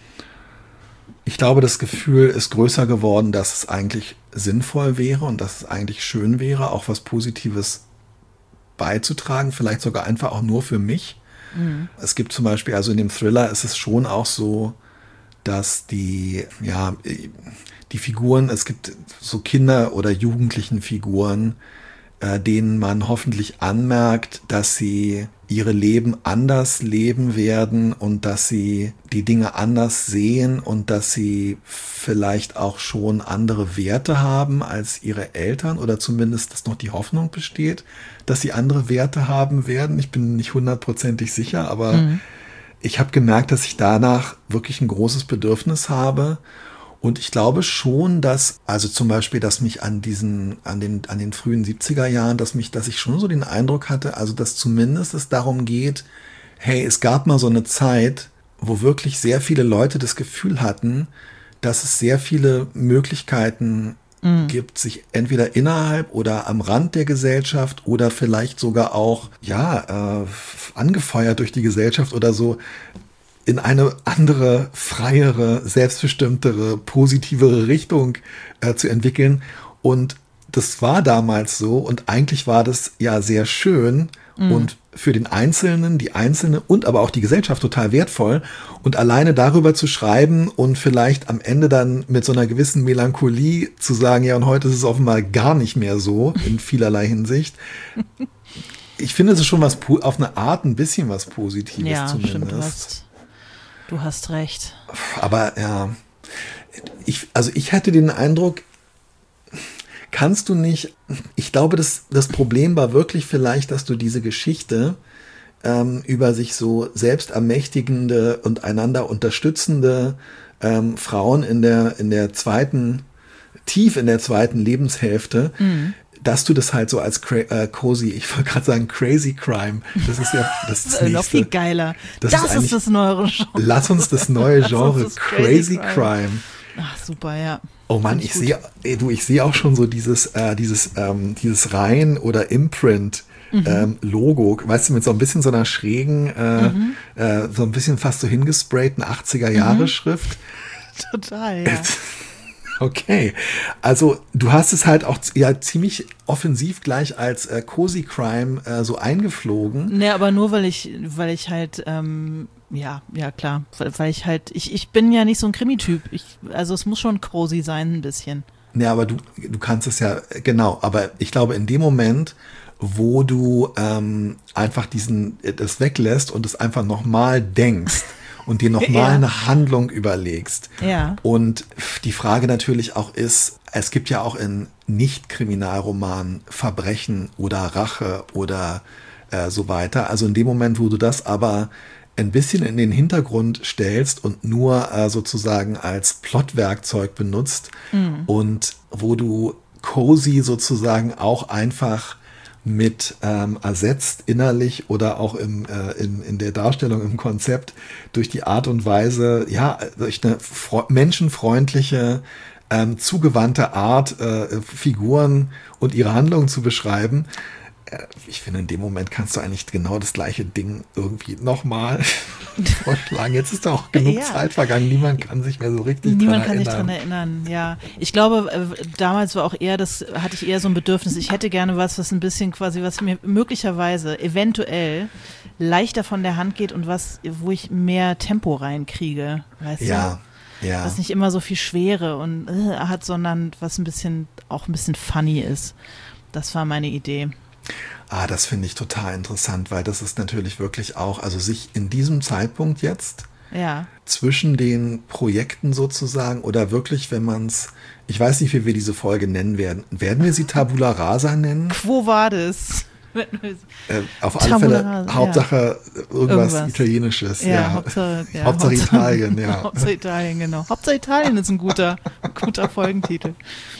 B: Ich glaube, das Gefühl ist größer geworden, dass es eigentlich sinnvoll wäre und dass es eigentlich schön wäre, auch was Positives beizutragen, vielleicht sogar einfach auch nur für mich. Mhm. Es gibt zum Beispiel, also in dem Thriller ist es schon auch so, dass die, ja, die Figuren, es gibt so Kinder- oder Jugendlichen-Figuren, äh, denen man hoffentlich anmerkt, dass sie ihre Leben anders leben werden und dass sie die Dinge anders sehen und dass sie vielleicht auch schon andere Werte haben als ihre Eltern oder zumindest, dass noch die Hoffnung besteht, dass sie andere Werte haben werden. Ich bin nicht hundertprozentig sicher, aber mhm. ich habe gemerkt, dass ich danach wirklich ein großes Bedürfnis habe. Und ich glaube schon, dass, also zum Beispiel, dass mich an diesen, an den, an den frühen siebziger Jahren, dass mich, dass ich schon so den Eindruck hatte, also dass zumindest es darum geht, hey, es gab mal so eine Zeit, wo wirklich sehr viele Leute das Gefühl hatten, dass es sehr viele Möglichkeiten mhm. gibt, sich entweder innerhalb oder am Rand der Gesellschaft oder vielleicht sogar auch, ja, äh, angefeuert durch die Gesellschaft oder so, in eine andere, freiere, selbstbestimmtere, positivere Richtung äh, zu entwickeln. Und das war damals so und eigentlich war das ja sehr schön mhm. und für den Einzelnen, die Einzelne und aber auch die Gesellschaft total wertvoll. Und alleine darüber zu schreiben und vielleicht am Ende dann mit so einer gewissen Melancholie zu sagen, ja, und heute ist es offenbar gar nicht mehr so in vielerlei Hinsicht. Ich finde, es ist schon was, auf eine Art ein bisschen was Positives
A: ja,
B: zumindest.
A: Stimmt, du hast, du hast recht.
B: Aber ja, ich, also ich hatte den Eindruck, kannst du nicht, ich glaube, das, das Problem war wirklich vielleicht, dass du diese Geschichte ähm, über sich so selbst ermächtigende und einander unterstützende ähm, Frauen in der, in der zweiten, tief in der zweiten Lebenshälfte, mhm. dass du das halt so als cra- äh, cozy, ich wollte gerade sagen crazy crime, das ist ja das, ist das
A: noch viel geiler.
B: Das,
A: das ist,
B: ist
A: das neue Genre.
B: Lass uns das neue Genre
A: das
B: crazy, crazy
A: crime.
B: crime.
A: Ach, super, ja.
B: Oh Mann, ich sehe, du, ich sehe auch schon so dieses, äh, dieses, ähm, dieses Reihen- oder Imprint. Mhm. Ähm, Logo, weißt du, mit so ein bisschen so einer schrägen, äh, mhm. äh, so ein bisschen fast so hingesprayten achtziger-Jahre-Schrift.
A: Mhm. Total, ja.
B: Okay, also du hast es halt auch ja ziemlich offensiv gleich als äh, Cozy Crime äh, so eingeflogen.
A: Nee, aber nur weil ich, weil ich halt, ähm, ja, ja klar, weil, weil ich halt, ich, ich bin ja nicht so ein Krimi-Typ. Ich, also es muss schon cozy sein, ein bisschen.
B: Nee, aber du, du kannst es ja, genau, aber ich glaube in dem Moment, wo du ähm, einfach diesen, das weglässt und es einfach nochmal denkst und dir nochmal ja. eine Handlung überlegst.
A: Ja.
B: Und die Frage natürlich auch ist, es gibt ja auch in Nicht-Kriminalromanen Verbrechen oder Rache oder äh, so weiter. Also in dem Moment, wo du das aber ein bisschen in den Hintergrund stellst und nur äh, sozusagen als Plotwerkzeug benutzt mhm. und wo du cozy sozusagen auch einfach mit ähm, ersetzt innerlich oder auch im, äh, in, in der Darstellung, im Konzept durch die Art und Weise, ja, durch eine fre- menschenfreundliche, ähm, zugewandte Art, äh, Figuren und ihre Handlungen zu beschreiben. Äh, ich finde, in dem Moment kannst du eigentlich genau das gleiche Ding irgendwie nochmal vorschlagen. Jetzt ist doch auch genug ja. Zeit vergangen. Niemand kann sich mehr so richtig
A: Niemand
B: dran
A: kann
B: erinnern.
A: sich dran erinnern, ja. Ich glaube, äh, damals war auch eher das, hatte ich eher so ein Bedürfnis, ich hätte gerne was, was ein bisschen quasi, was mir möglicherweise, eventuell leichter von der Hand geht und was, wo ich mehr Tempo reinkriege, weißt
B: ja,
A: du?
B: Ja.
A: Was nicht immer so viel Schwere und äh, hat, sondern was ein bisschen, auch ein bisschen funny ist. Das war meine Idee.
B: Ah, das finde ich total interessant, weil das ist natürlich wirklich auch, also sich in diesem Zeitpunkt jetzt
A: ja.
B: zwischen den Projekten sozusagen oder wirklich, wenn man es, ich weiß nicht, wie wir diese Folge nennen werden. Werden wir sie Tabula Rasa nennen?
A: Quo vadis?
B: Äh, auf alle Fälle, Rasa, Hauptsache ja. irgendwas, irgendwas Italienisches.
A: Ja,
B: ja.
A: Hauptsache, ja,
B: Hauptsache Italien, ja.
A: Hauptsache Italien, genau. Hauptsache Italien ist ein guter, guter Folgentitel.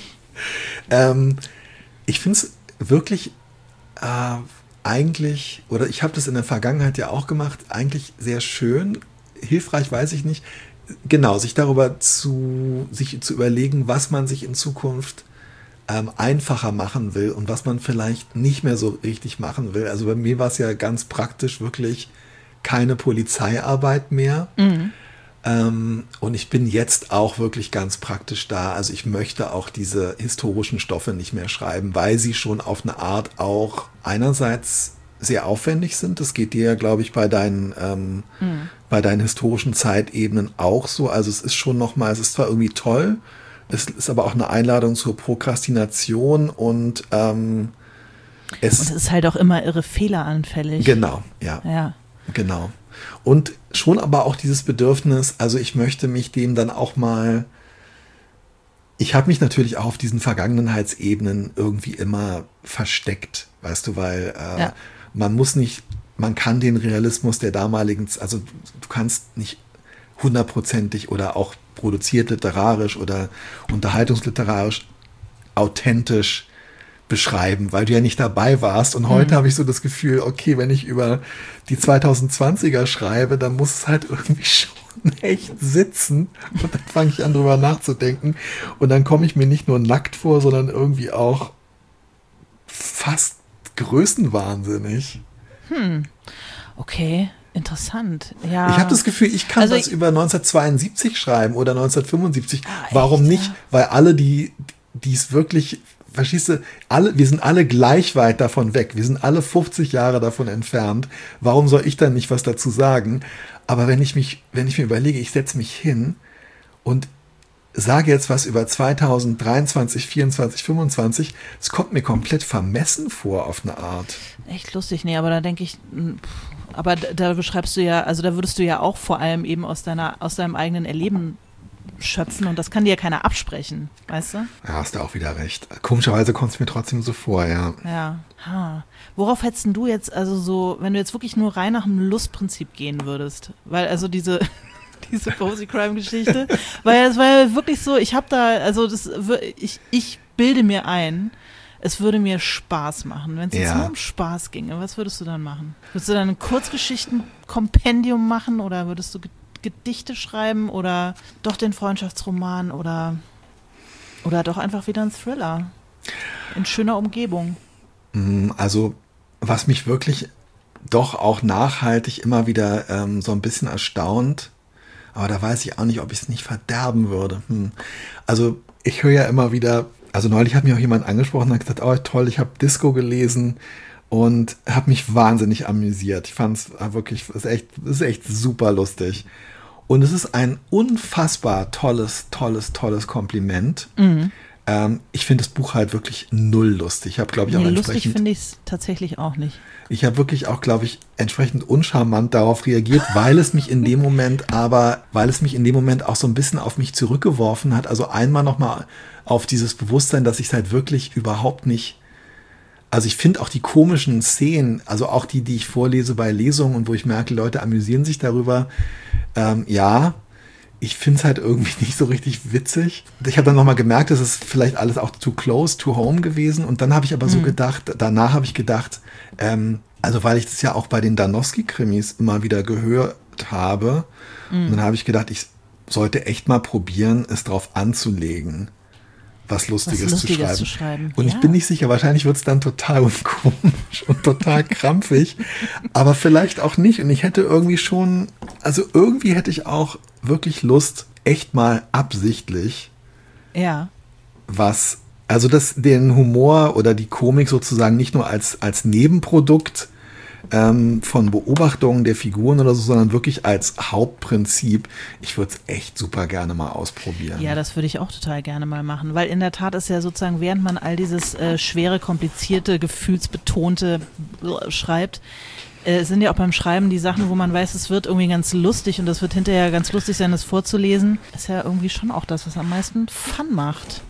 B: Ähm, ich finde es wirklich Äh, eigentlich, oder ich habe das in der Vergangenheit ja auch gemacht, eigentlich sehr schön, hilfreich weiß ich nicht, genau, sich darüber zu, sich zu überlegen, was man sich in Zukunft ähm, einfacher machen will und was man vielleicht nicht mehr so richtig machen will. Also bei mir war es ja ganz praktisch wirklich keine Polizeiarbeit mehr. Mhm. Ähm, und ich bin jetzt auch wirklich ganz praktisch da. Also ich möchte auch diese historischen Stoffe nicht mehr schreiben, weil sie schon auf eine Art auch einerseits sehr aufwendig sind. Das geht dir ja, glaube ich, bei deinen, ähm, mhm. bei deinen historischen Zeitebenen auch so. Also es ist schon nochmal, es ist zwar irgendwie toll, es ist aber auch eine Einladung zur Prokrastination und ähm, es,
A: und es ist halt auch immer irre fehleranfällig.
B: Genau, ja.
A: Ja.
B: Genau. Und schon aber auch dieses Bedürfnis, also ich möchte mich dem dann auch mal, ich habe mich natürlich auch auf diesen Vergangenheitsebenen irgendwie immer versteckt, weißt du, weil äh, ja. man muss nicht, man kann den Realismus der damaligen, also du kannst nicht hundertprozentig oder auch produziert literarisch oder unterhaltungsliterarisch authentisch beschreiben, weil du ja nicht dabei warst. Und heute mhm. habe ich so das Gefühl, okay, wenn ich über die zweitausendzwanziger schreibe, dann muss es halt irgendwie schon echt sitzen. Und dann fange ich an, drüber nachzudenken. Und dann komme ich mir nicht nur nackt vor, sondern irgendwie auch fast größenwahnsinnig.
A: Hm, okay. Interessant, ja.
B: Ich habe das Gefühl, ich kann
A: also
B: was
A: ich,
B: über neunzehnhundertzweiundsiebzig schreiben oder neunzehnhundertfünfundsiebzig.
A: Ah,
B: Warum
A: echt,
B: nicht?
A: Ja?
B: Weil alle, die die es wirklich verstehst du, alle, wir sind alle gleich weit davon weg. Wir sind alle fünfzig Jahre davon entfernt. Warum soll ich dann nicht was dazu sagen? Aber wenn ich mich, wenn ich mir überlege, ich setze mich hin und sage jetzt was über zweitausenddreiundzwanzig, vierundzwanzig, fünfundzwanzig, es kommt mir komplett vermessen vor auf eine Art.
A: Echt lustig, nee, aber da denke ich, aber da beschreibst du ja, also da würdest du ja auch vor allem eben aus deiner, aus deinem eigenen Erleben schöpfen und das kann dir ja keiner absprechen, weißt du?
B: Ja, hast du auch wieder recht. Komischerweise kommt es mir trotzdem so vor, ja.
A: Ja. Ha. Worauf hättest du jetzt, also so, wenn du jetzt wirklich nur rein nach dem Lustprinzip gehen würdest? Weil also diese diese Cozy Crime Geschichte, weil es war ja wirklich so, ich habe da, also das, ich, ich bilde mir ein, es würde mir Spaß machen. Wenn es jetzt
B: ja.
A: nur um Spaß ginge, was würdest du dann machen? Würdest du dann ein Kurzgeschichten-Kompendium machen oder würdest du Gedichte schreiben oder doch den Freundschaftsroman oder, oder doch einfach wieder ein Thriller in schöner Umgebung?
B: Also, was mich wirklich doch auch nachhaltig immer wieder ähm, so ein bisschen erstaunt, aber da weiß ich auch nicht, ob ich es nicht verderben würde. Hm. Also, ich höre ja immer wieder, also neulich hat mir auch jemand angesprochen und hat gesagt, oh toll, ich habe Disco gelesen und habe mich wahnsinnig amüsiert. Ich fand es wirklich, es ist echt, es ist echt super lustig. Und es ist ein unfassbar tolles, tolles, tolles Kompliment. Mhm. Ähm, ich finde das Buch halt wirklich null lustig. Ich habe, glaube ich,
A: nee,
B: auch
A: lustig
B: entsprechend...
A: finde ich es tatsächlich auch nicht.
B: Ich habe wirklich auch, glaube ich, entsprechend uncharmant darauf reagiert, weil es mich in dem Moment aber, weil es mich in dem Moment auch so ein bisschen auf mich zurückgeworfen hat. Also einmal nochmal auf dieses Bewusstsein, dass ich es halt wirklich überhaupt nicht... Also ich finde auch die komischen Szenen, also auch die, die ich vorlese bei Lesungen und wo ich merke, Leute amüsieren sich darüber, ähm, ja, ich finde es halt irgendwie nicht so richtig witzig. Ich habe dann nochmal gemerkt, es ist vielleicht alles auch too close to home gewesen. Und dann habe ich aber so mhm. gedacht, danach habe ich gedacht, ähm, also weil ich das ja auch bei den Danowski-Krimis immer wieder gehört habe, mhm. und dann habe ich gedacht, ich sollte echt mal probieren, es drauf anzulegen, was Lustiges, was Lustiges zu schreiben. Zu schreiben. Und ja. ich bin nicht sicher, wahrscheinlich wird es dann total unkomisch und total krampfig, aber vielleicht auch nicht. Und ich hätte irgendwie schon, also irgendwie hätte ich auch wirklich Lust, echt mal absichtlich
A: ja.
B: was, also das, den Humor oder die Komik sozusagen nicht nur als, als Nebenprodukt ähm, von Beobachtungen der Figuren oder so, sondern wirklich als Hauptprinzip. Ich würde es echt super gerne mal ausprobieren.
A: Ja, das würde ich auch total gerne mal machen, weil in der Tat ist ja sozusagen, während man all dieses äh, schwere, komplizierte, gefühlsbetonte äh, schreibt, äh, sind ja auch beim Schreiben die Sachen, wo man weiß, es wird irgendwie ganz lustig und das wird hinterher ganz lustig sein, das vorzulesen, ist ja irgendwie schon auch das, was am meisten Fun macht.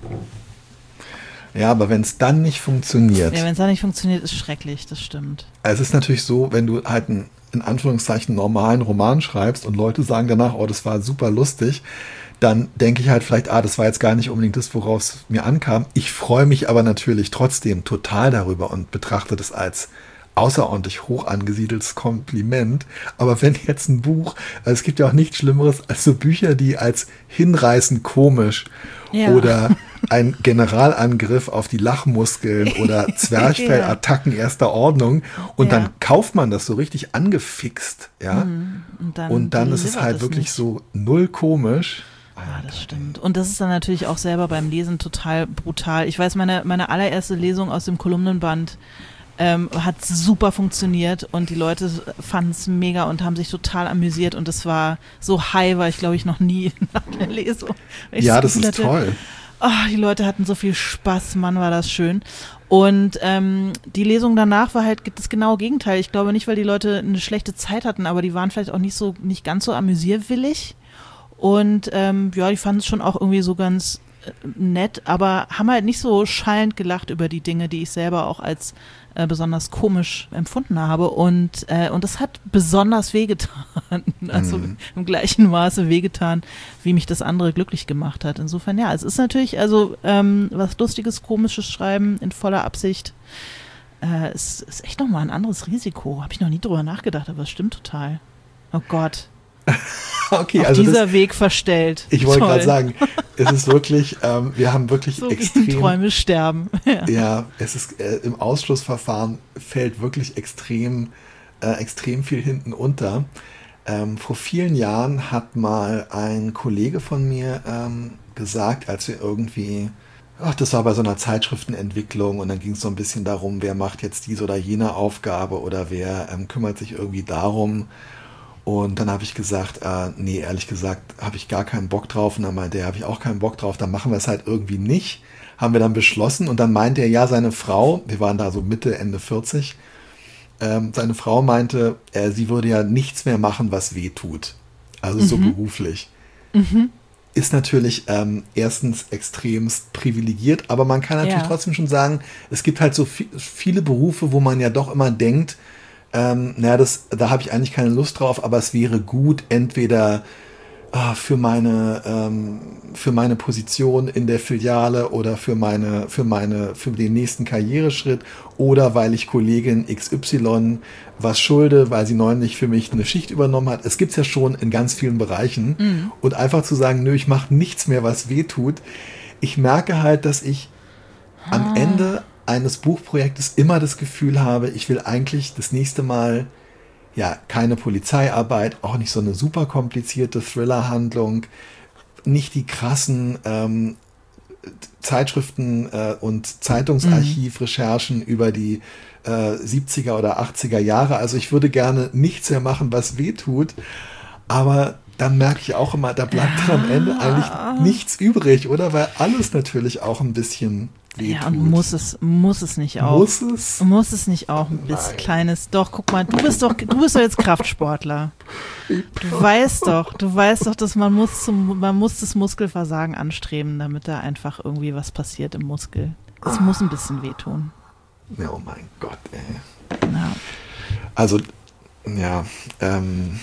B: Ja, aber wenn es dann nicht funktioniert.
A: Ja, wenn es dann nicht funktioniert, ist schrecklich, das stimmt.
B: Es ist natürlich so, wenn du halt einen, in Anführungszeichen, normalen Roman schreibst und Leute sagen danach, oh, das war super lustig, dann denke ich halt vielleicht, ah, das war jetzt gar nicht unbedingt das, worauf es mir ankam. Ich freue mich aber natürlich trotzdem total darüber und betrachte das als außerordentlich hoch angesiedeltes Kompliment. Aber wenn jetzt ein Buch, also es gibt ja auch nichts Schlimmeres als so Bücher, die als hinreißend komisch ja. oder ein Generalangriff auf die Lachmuskeln oder Zwerchfellattacken erster Ordnung und ja. dann kauft man das so richtig angefixt, ja. Und dann, und dann ist es halt wirklich nicht. so null komisch.
A: Ja, das stimmt. Und das ist dann natürlich auch selber beim Lesen total brutal. Ich weiß, meine, meine allererste Lesung aus dem Kolumnenband Ähm, hat super funktioniert und die Leute fanden es mega und haben sich total amüsiert und es war so high, war ich glaube ich noch nie nach der Lesung.
B: Ja, das ist hatte, toll.
A: Oh, die Leute hatten so viel Spaß, Mann, war das schön. Und ähm, die Lesung danach war halt das genaue Gegenteil. Ich glaube nicht, weil die Leute eine schlechte Zeit hatten, aber die waren vielleicht auch nicht so, nicht ganz so amüsierwillig und ähm, ja, die fanden es schon auch irgendwie so ganz nett, aber haben halt nicht so schallend gelacht über die Dinge, die ich selber auch als äh, besonders komisch empfunden habe und äh, und das hat besonders wehgetan, also mhm. im gleichen Maße wehgetan, wie mich das andere glücklich gemacht hat. Insofern ja, es ist natürlich also ähm, was Lustiges, Komisches schreiben in voller Absicht, äh, es ist echt nochmal ein anderes Risiko. Habe ich noch nie drüber nachgedacht, aber es stimmt total. Oh Gott.
B: Okay,
A: auf
B: also
A: dieser
B: das,
A: Weg verstellt.
B: Ich wollte gerade sagen, es ist wirklich, ähm, wir haben wirklich
A: so
B: extrem...
A: Träume sterben. Ja,
B: ja es ist äh, im Ausschlussverfahren fällt wirklich extrem, äh, extrem viel hinten unter. Ähm, vor vielen Jahren hat mal ein Kollege von mir ähm, gesagt, als wir irgendwie ach, das war bei so einer Zeitschriftenentwicklung und dann ging es so ein bisschen darum, wer macht jetzt diese oder jene Aufgabe oder wer ähm, kümmert sich irgendwie darum. Und dann habe ich gesagt, äh, nee, ehrlich gesagt, habe ich gar keinen Bock drauf. Und dann meinte er, habe ich auch keinen Bock drauf, dann machen wir es halt irgendwie nicht. Haben wir dann beschlossen und dann meinte er, ja, seine Frau, wir waren da so Mitte, Ende vierzig, ähm, seine Frau meinte, äh, sie würde ja nichts mehr machen, was weh tut. Also mhm. so beruflich. Mhm. Ist natürlich ähm, erstens extremst privilegiert, aber man kann natürlich ja. trotzdem schon sagen, es gibt halt so viel, viele Berufe, wo man ja doch immer denkt, ähm, naja, das, da habe ich eigentlich keine Lust drauf, aber es wäre gut, entweder ah, für meine ähm, für meine Position in der Filiale oder für meine für meine für den nächsten Karriereschritt oder weil ich Kollegin X Y was schulde, weil sie neulich für mich eine Schicht übernommen hat. Es gibt's ja schon in ganz vielen Bereichen. Mhm. Und einfach zu sagen, nö, ich mache nichts mehr, was weh tut. Ich merke halt, dass ich ah. am Ende eines Buchprojektes immer das Gefühl habe, ich will eigentlich das nächste Mal ja keine Polizeiarbeit, auch nicht so eine super komplizierte Thriller-Handlung, nicht die krassen ähm, Zeitschriften äh, und Zeitungsarchiv-Recherchen mhm. über die äh, siebziger oder achtziger Jahre. Also ich würde gerne nichts mehr machen, was weh tut, aber dann merke ich auch immer, da bleibt ja. dann am Ende eigentlich nichts übrig, oder? Weil alles natürlich auch ein bisschen weh
A: ja,
B: tut.
A: und muss es, muss es nicht auch.
B: Muss es?
A: Muss es nicht auch ein bisschen Nein. kleines, doch, guck mal, du bist doch, du bist doch jetzt Kraftsportler. Du weißt doch, du weißt doch, dass man muss zum, man muss das Muskelversagen anstreben, damit da einfach irgendwie was passiert im Muskel. Es muss ein bisschen wehtun.
B: Ja, oh mein Gott, ey.
A: Ja.
B: Also, ja, ähm.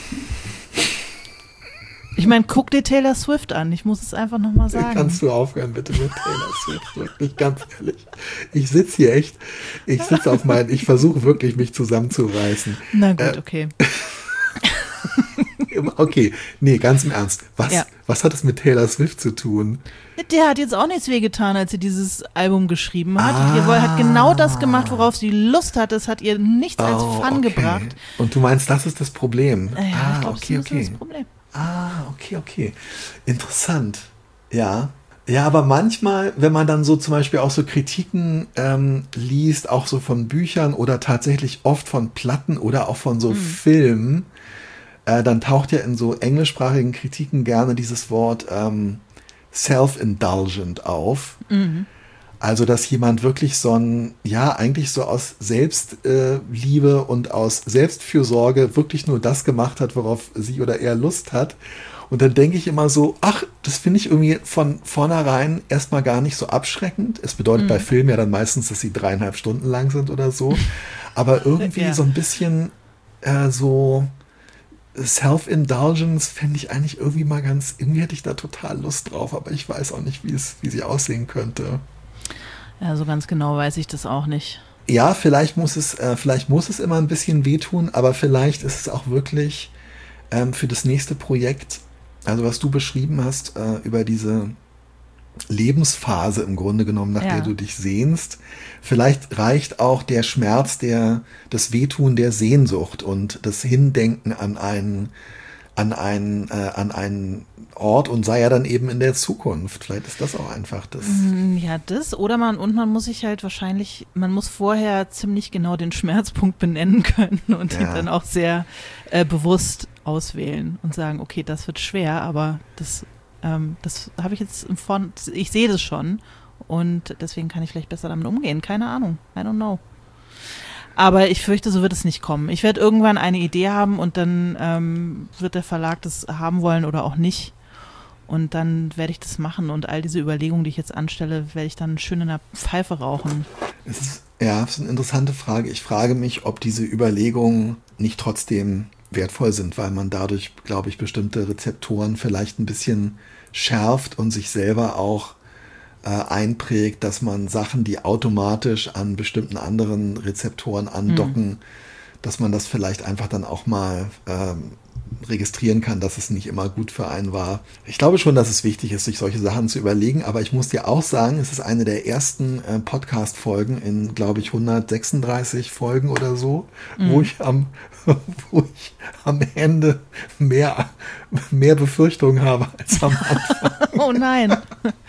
A: Ich meine, guck dir Taylor Swift an. Ich muss es einfach nochmal sagen.
B: Kannst du aufhören, bitte, mit Taylor Swift? Wirklich, ganz ehrlich. Ich sitze hier echt, ich sitze auf meinen, ich versuche wirklich, mich zusammenzureißen.
A: Na gut, äh, okay.
B: Okay, nee, ganz im Ernst. Was,
A: ja.
B: was hat es mit Taylor Swift zu tun?
A: Der hat jetzt auch nichts wehgetan, als sie dieses Album geschrieben hat. Ah. Die hat genau das gemacht, worauf sie Lust hatte. Es hat ihr nichts als
B: oh,
A: Fun
B: okay.
A: gebracht.
B: Und du meinst, das ist das Problem?
A: Ja,
B: ah,
A: ich glaub,
B: okay,
A: das
B: okay.
A: ist das Problem.
B: Ah, okay, okay. Interessant. Ja. Ja, aber manchmal, wenn man dann so zum Beispiel auch so Kritiken ähm, liest, auch so von Büchern oder tatsächlich oft von Platten oder auch von so mhm. Filmen, äh, dann taucht ja in so englischsprachigen Kritiken gerne dieses Wort ähm, self-indulgent auf. Mhm. Also, dass jemand wirklich so ein, ja, eigentlich so aus Selbstliebe äh, und aus Selbstfürsorge wirklich nur das gemacht hat, worauf sie oder er Lust hat. Und dann denke ich immer so, ach, das finde ich irgendwie von vornherein erstmal gar nicht so abschreckend. Es bedeutet mhm. bei Filmen ja dann meistens, dass sie dreieinhalb Stunden lang sind oder so. Aber irgendwie ja. so ein bisschen äh, so Self-Indulgence fände ich eigentlich irgendwie mal ganz, irgendwie hätte ich da total Lust drauf, aber ich weiß auch nicht, wie es, wie sie aussehen könnte.
A: Ja, so ganz genau weiß ich das auch nicht.
B: Ja, vielleicht muss es, äh, vielleicht muss es immer ein bisschen wehtun, aber vielleicht ist es auch wirklich ähm, für das nächste Projekt, also was du beschrieben hast, äh, über diese Lebensphase im Grunde genommen, nach ja. der du dich sehnst, vielleicht reicht auch der Schmerz, der, das Wehtun der Sehnsucht und das Hindenken an einen, an einen, äh, an einen Ort und sei ja dann eben in der Zukunft. Vielleicht ist das auch einfach das.
A: Ja, das oder man, und man muss sich halt wahrscheinlich, man muss vorher ziemlich genau den Schmerzpunkt benennen können und ja. ihn dann auch sehr äh, bewusst auswählen und sagen, okay, das wird schwer, aber das, ähm, das habe ich jetzt im Vorn, ich sehe das schon und deswegen kann ich vielleicht besser damit umgehen. Keine Ahnung, I don't know. Aber ich fürchte, so wird es nicht kommen. Ich werde irgendwann eine Idee haben und dann ähm, wird der Verlag das haben wollen oder auch nicht. Und dann werde ich das machen und all diese Überlegungen, die ich jetzt anstelle, werde ich dann schön in der Pfeife rauchen.
B: Es ist, ja, das ist eine interessante Frage. Ich frage mich, ob diese Überlegungen nicht trotzdem wertvoll sind, weil man dadurch, glaube ich, bestimmte Rezeptoren vielleicht ein bisschen schärft und sich selber auch äh, einprägt, dass man Sachen, die automatisch an bestimmten anderen Rezeptoren andocken, mhm. dass man das vielleicht einfach dann auch mal ähm, registrieren kann, dass es nicht immer gut für einen war. Ich glaube schon, dass es wichtig ist, sich solche Sachen zu überlegen, aber ich muss dir auch sagen, es ist eine der ersten äh, Podcast-Folgen in, glaube ich, hundertsechsunddreißig Folgen oder so, mhm. wo ich am wo ich am Ende mehr, mehr Befürchtungen habe als am Anfang.
A: Oh nein.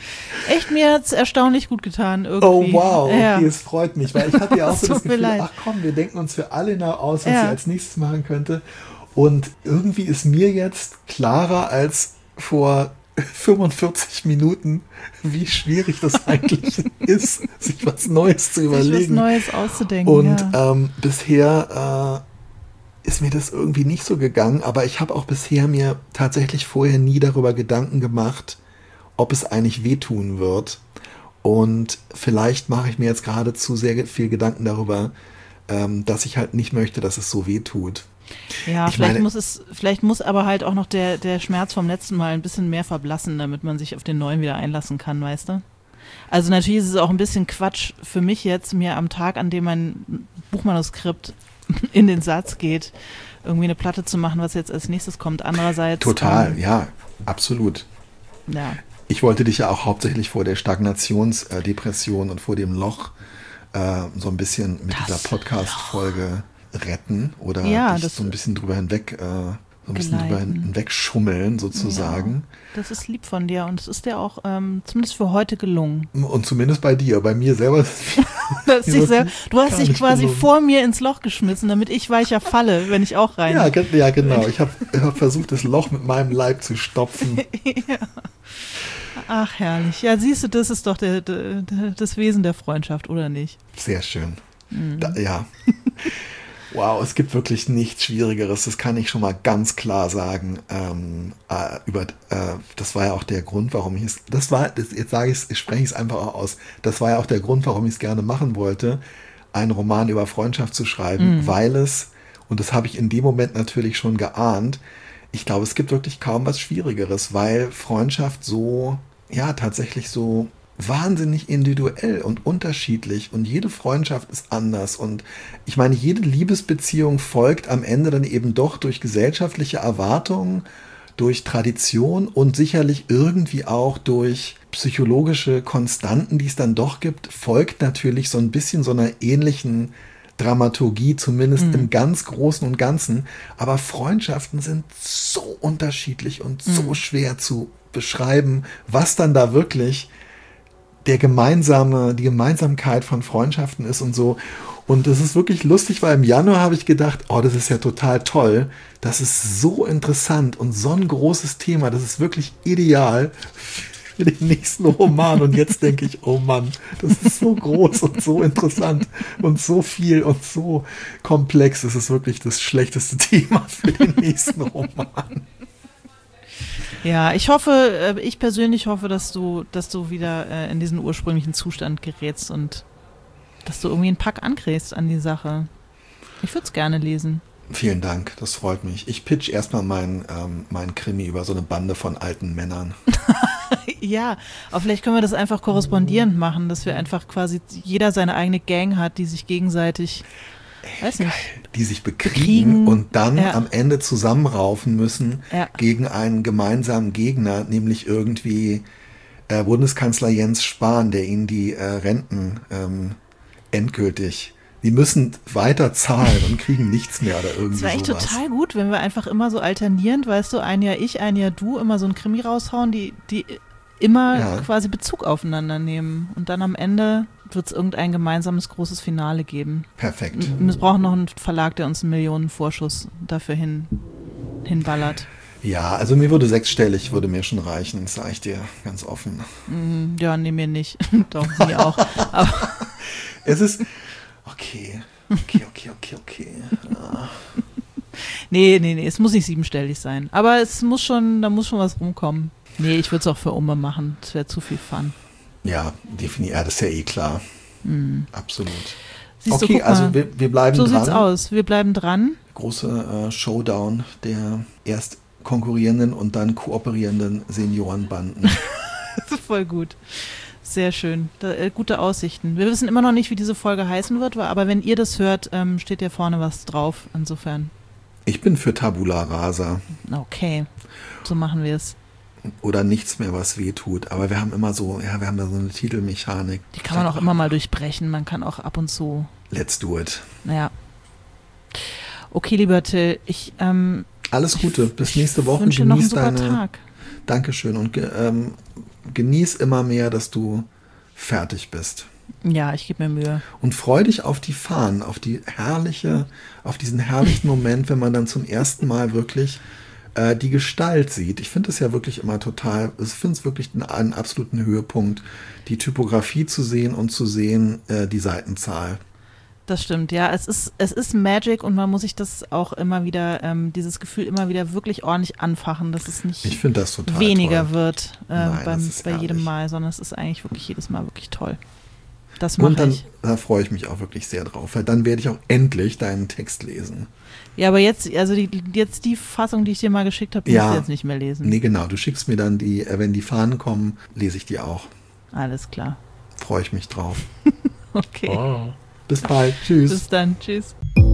A: Echt, mir hat es erstaunlich gut getan irgendwie.
B: Oh wow, okay,
A: ja.
B: es freut mich, weil ich hatte ja auch so das
A: Tut mir
B: Gefühl,
A: leid.
B: ach komm, wir denken uns für Alena aus, was
A: Ja.
B: sie als nächstes machen könnte. Und irgendwie ist mir jetzt klarer als vor fünfundvierzig Minuten, wie schwierig das eigentlich ist, sich was Neues zu überlegen.
A: Sich was Neues auszudenken,
B: Und
A: ja.
B: ähm, bisher äh, ist mir das irgendwie nicht so gegangen, aber ich habe auch bisher mir tatsächlich vorher nie darüber Gedanken gemacht, ob es eigentlich wehtun wird. Und vielleicht mache ich mir jetzt gerade zu sehr viel Gedanken darüber, ähm, dass ich halt nicht möchte, dass es so wehtut.
A: Ja,
B: Ich
A: vielleicht
B: meine-
A: muss es, vielleicht muss aber halt auch noch der, der Schmerz vom letzten Mal ein bisschen mehr verblassen, damit man sich auf den neuen wieder einlassen kann, weißt du? Also natürlich ist es auch ein bisschen Quatsch für mich jetzt, mir am Tag, an dem mein Buchmanuskript in den Satz geht, irgendwie eine Platte zu machen, was jetzt als nächstes kommt. Andererseits.
B: Total,
A: ähm,
B: ja, absolut.
A: ja.
B: Ich wollte dich ja auch hauptsächlich vor der Stagnationsdepression und vor dem Loch äh, so ein bisschen mit
A: Das
B: dieser Podcast-Folge retten oder
A: Ja,
B: dich
A: das-
B: so ein bisschen drüber hinweg, äh, so ein bisschen drüber
A: Geleiten.
B: hinweg schummeln sozusagen.
A: Das ist lieb von dir und es ist dir auch ähm, zumindest für heute gelungen.
B: Und zumindest bei dir, bei mir selber. ist es
A: Du hast, dich
B: wirklich
A: selber, du hast
B: gar
A: dich
B: nicht
A: quasi
B: gelungen.
A: vor mir ins Loch geschmissen, damit ich weicher falle, wenn ich auch rein.
B: Ja, ge- ja, genau. Ich habe hab versucht, das Loch mit meinem Leib zu stopfen.
A: Ach, herrlich. Ja, siehst du, das ist doch der, der, der, das Wesen der Freundschaft, oder nicht?
B: Sehr schön.
A: Mhm.
B: Da, ja. Wow, es gibt wirklich nichts Schwierigeres, das kann ich schon mal ganz klar sagen. Ähm, äh, über, äh, das war ja auch der Grund, warum ich es, das war, das, jetzt sage ich es, spreche ich es einfach auch aus, das war ja auch der Grund, warum ich es gerne machen wollte, einen Roman über Freundschaft zu schreiben,
A: Mhm.
B: weil es, und das habe ich in dem Moment natürlich schon geahnt, ich glaube, es gibt wirklich kaum was Schwierigeres, weil Freundschaft so, ja, tatsächlich so wahnsinnig individuell und unterschiedlich und jede Freundschaft ist anders und ich meine, jede Liebesbeziehung folgt am Ende dann eben doch durch gesellschaftliche Erwartungen, durch Tradition und sicherlich irgendwie auch durch psychologische Konstanten, die es dann doch gibt, folgt natürlich so ein bisschen so einer ähnlichen Dramaturgie, zumindest
A: Mhm.
B: im ganz Großen und Ganzen. Aber Freundschaften sind so unterschiedlich und so
A: Mhm.
B: schwer zu beschreiben, was dann da wirklich der gemeinsame, die Gemeinsamkeit von Freundschaften ist und so. Und das ist wirklich lustig, weil im Januar habe ich gedacht, oh, das ist ja total toll. Das ist so interessant und so ein großes Thema. Das ist wirklich ideal für den nächsten Roman. Und jetzt denke ich, oh Mann, das ist so groß und so interessant und so viel und so komplex. Das ist wirklich das schlechteste Thema für den nächsten Roman.
A: Ja, ich hoffe, äh, ich persönlich hoffe, dass du, dass du wieder äh, in diesen ursprünglichen Zustand gerätst und dass du irgendwie einen Pack ankriegst an die Sache. Ich würde es gerne lesen.
B: Vielen Dank, das freut mich. Ich pitch erstmal meinen ähm, mein Krimi über so eine Bande von alten Männern.
A: Ja, aber vielleicht können wir das einfach korrespondierend machen, dass wir einfach quasi jeder seine eigene Gang hat, die sich gegenseitig, weiß nicht,
B: Die sich bekriegen
A: Bekriegen,
B: und dann
A: ja.
B: am Ende zusammenraufen müssen
A: Ja.
B: gegen einen gemeinsamen Gegner, nämlich irgendwie äh, Bundeskanzler Jens Spahn, der ihnen die äh, Renten ähm, endgültig, die müssen weiter zahlen und kriegen nichts mehr oder irgendwie
A: das wäre echt
B: sowas.
A: total gut, wenn wir einfach immer so alternierend, weißt du, ein Jahr ich, ein Jahr du, immer so ein Krimi raushauen, die, die immer
B: Ja.
A: quasi Bezug aufeinander nehmen. Und dann am Ende wird es irgendein gemeinsames großes Finale geben.
B: Perfekt.
A: Und es braucht noch einen Verlag, der uns einen Millionenvorschuss dafür hin, hinballert.
B: Ja, also mir würde sechsstellig, würde mir schon reichen, das sage ich dir ganz offen.
A: Mm, Ja, nee, mir nicht. Doch, mir auch. Aber
B: Es ist, okay, okay, okay, okay, okay. Ja.
A: nee, nee, nee, es muss nicht siebenstellig sein. Aber es muss schon, da muss schon was rumkommen. Nee, ich würde es auch für Umme machen. Das wäre zu viel Fun.
B: Ja, definitiv, ja, das ist ja eh klar.
A: Mm.
B: Absolut.
A: Siehst du,
B: Okay,
A: guck
B: also
A: mal.
B: wir, wir bleiben
A: So
B: dran.
A: sieht's aus. Wir bleiben dran.
B: Große äh, Showdown der erst konkurrierenden und dann kooperierenden Seniorenbanden.
A: Das ist voll gut. Sehr schön. Da, äh, gute Aussichten. Wir wissen immer noch nicht, wie diese Folge heißen wird, aber wenn ihr das hört, ähm, steht ja vorne was drauf. Insofern,
B: Ich bin für Tabula Rasa
A: okay. So machen wir es.
B: oder nichts mehr, was weh tut. Aber wir haben immer so, ja, wir haben da so eine Titelmechanik.
A: Die kann man auch immer mal durchbrechen. Man kann auch ab und zu,
B: Let's do it.
A: naja. Okay, lieber Till, ich ähm,
B: Alles Gute. Bis nächste Woche.
A: wünsche dir noch einen
B: Genieß
A: super
B: deine.
A: Tag.
B: Dankeschön. Und ge- ähm, genieß immer mehr, dass du fertig bist.
A: Ja, ich gebe mir Mühe.
B: Und freu dich auf die Fahnen, auf die herrliche, auf diesen herrlichen Moment, wenn man dann zum ersten Mal wirklich äh, die Gestalt sieht. Ich finde es ja wirklich immer total, ich finde es wirklich einen, einen absoluten Höhepunkt, die Typografie zu sehen und zu sehen äh, die Seitenzahl.
A: Das stimmt, ja. Es ist, es ist Magic und man muss sich das auch immer wieder, ähm, dieses Gefühl immer wieder wirklich ordentlich anfachen, dass es nicht
B: Ich finde das total
A: weniger
B: toll.
A: wird äh,
B: Nein,
A: beim,
B: das ist
A: bei jedem
B: herrlich.
A: Mal, sondern es ist eigentlich wirklich jedes Mal wirklich toll. Das
B: Und
A: mache
B: dann,
A: ich.
B: da freue ich mich auch wirklich sehr drauf, weil dann werde ich auch endlich deinen Text lesen.
A: Ja, aber jetzt, also die, jetzt die Fassung, die ich dir mal geschickt habe, musst
B: Ja.
A: du jetzt nicht mehr lesen.
B: Nee, genau, du schickst mir dann die, äh, wenn die Fahnen kommen, lese ich die auch.
A: Alles klar.
B: Freue ich mich drauf.
A: Okay.
B: Bis bald. Tschüss.
A: Bis dann. Tschüss.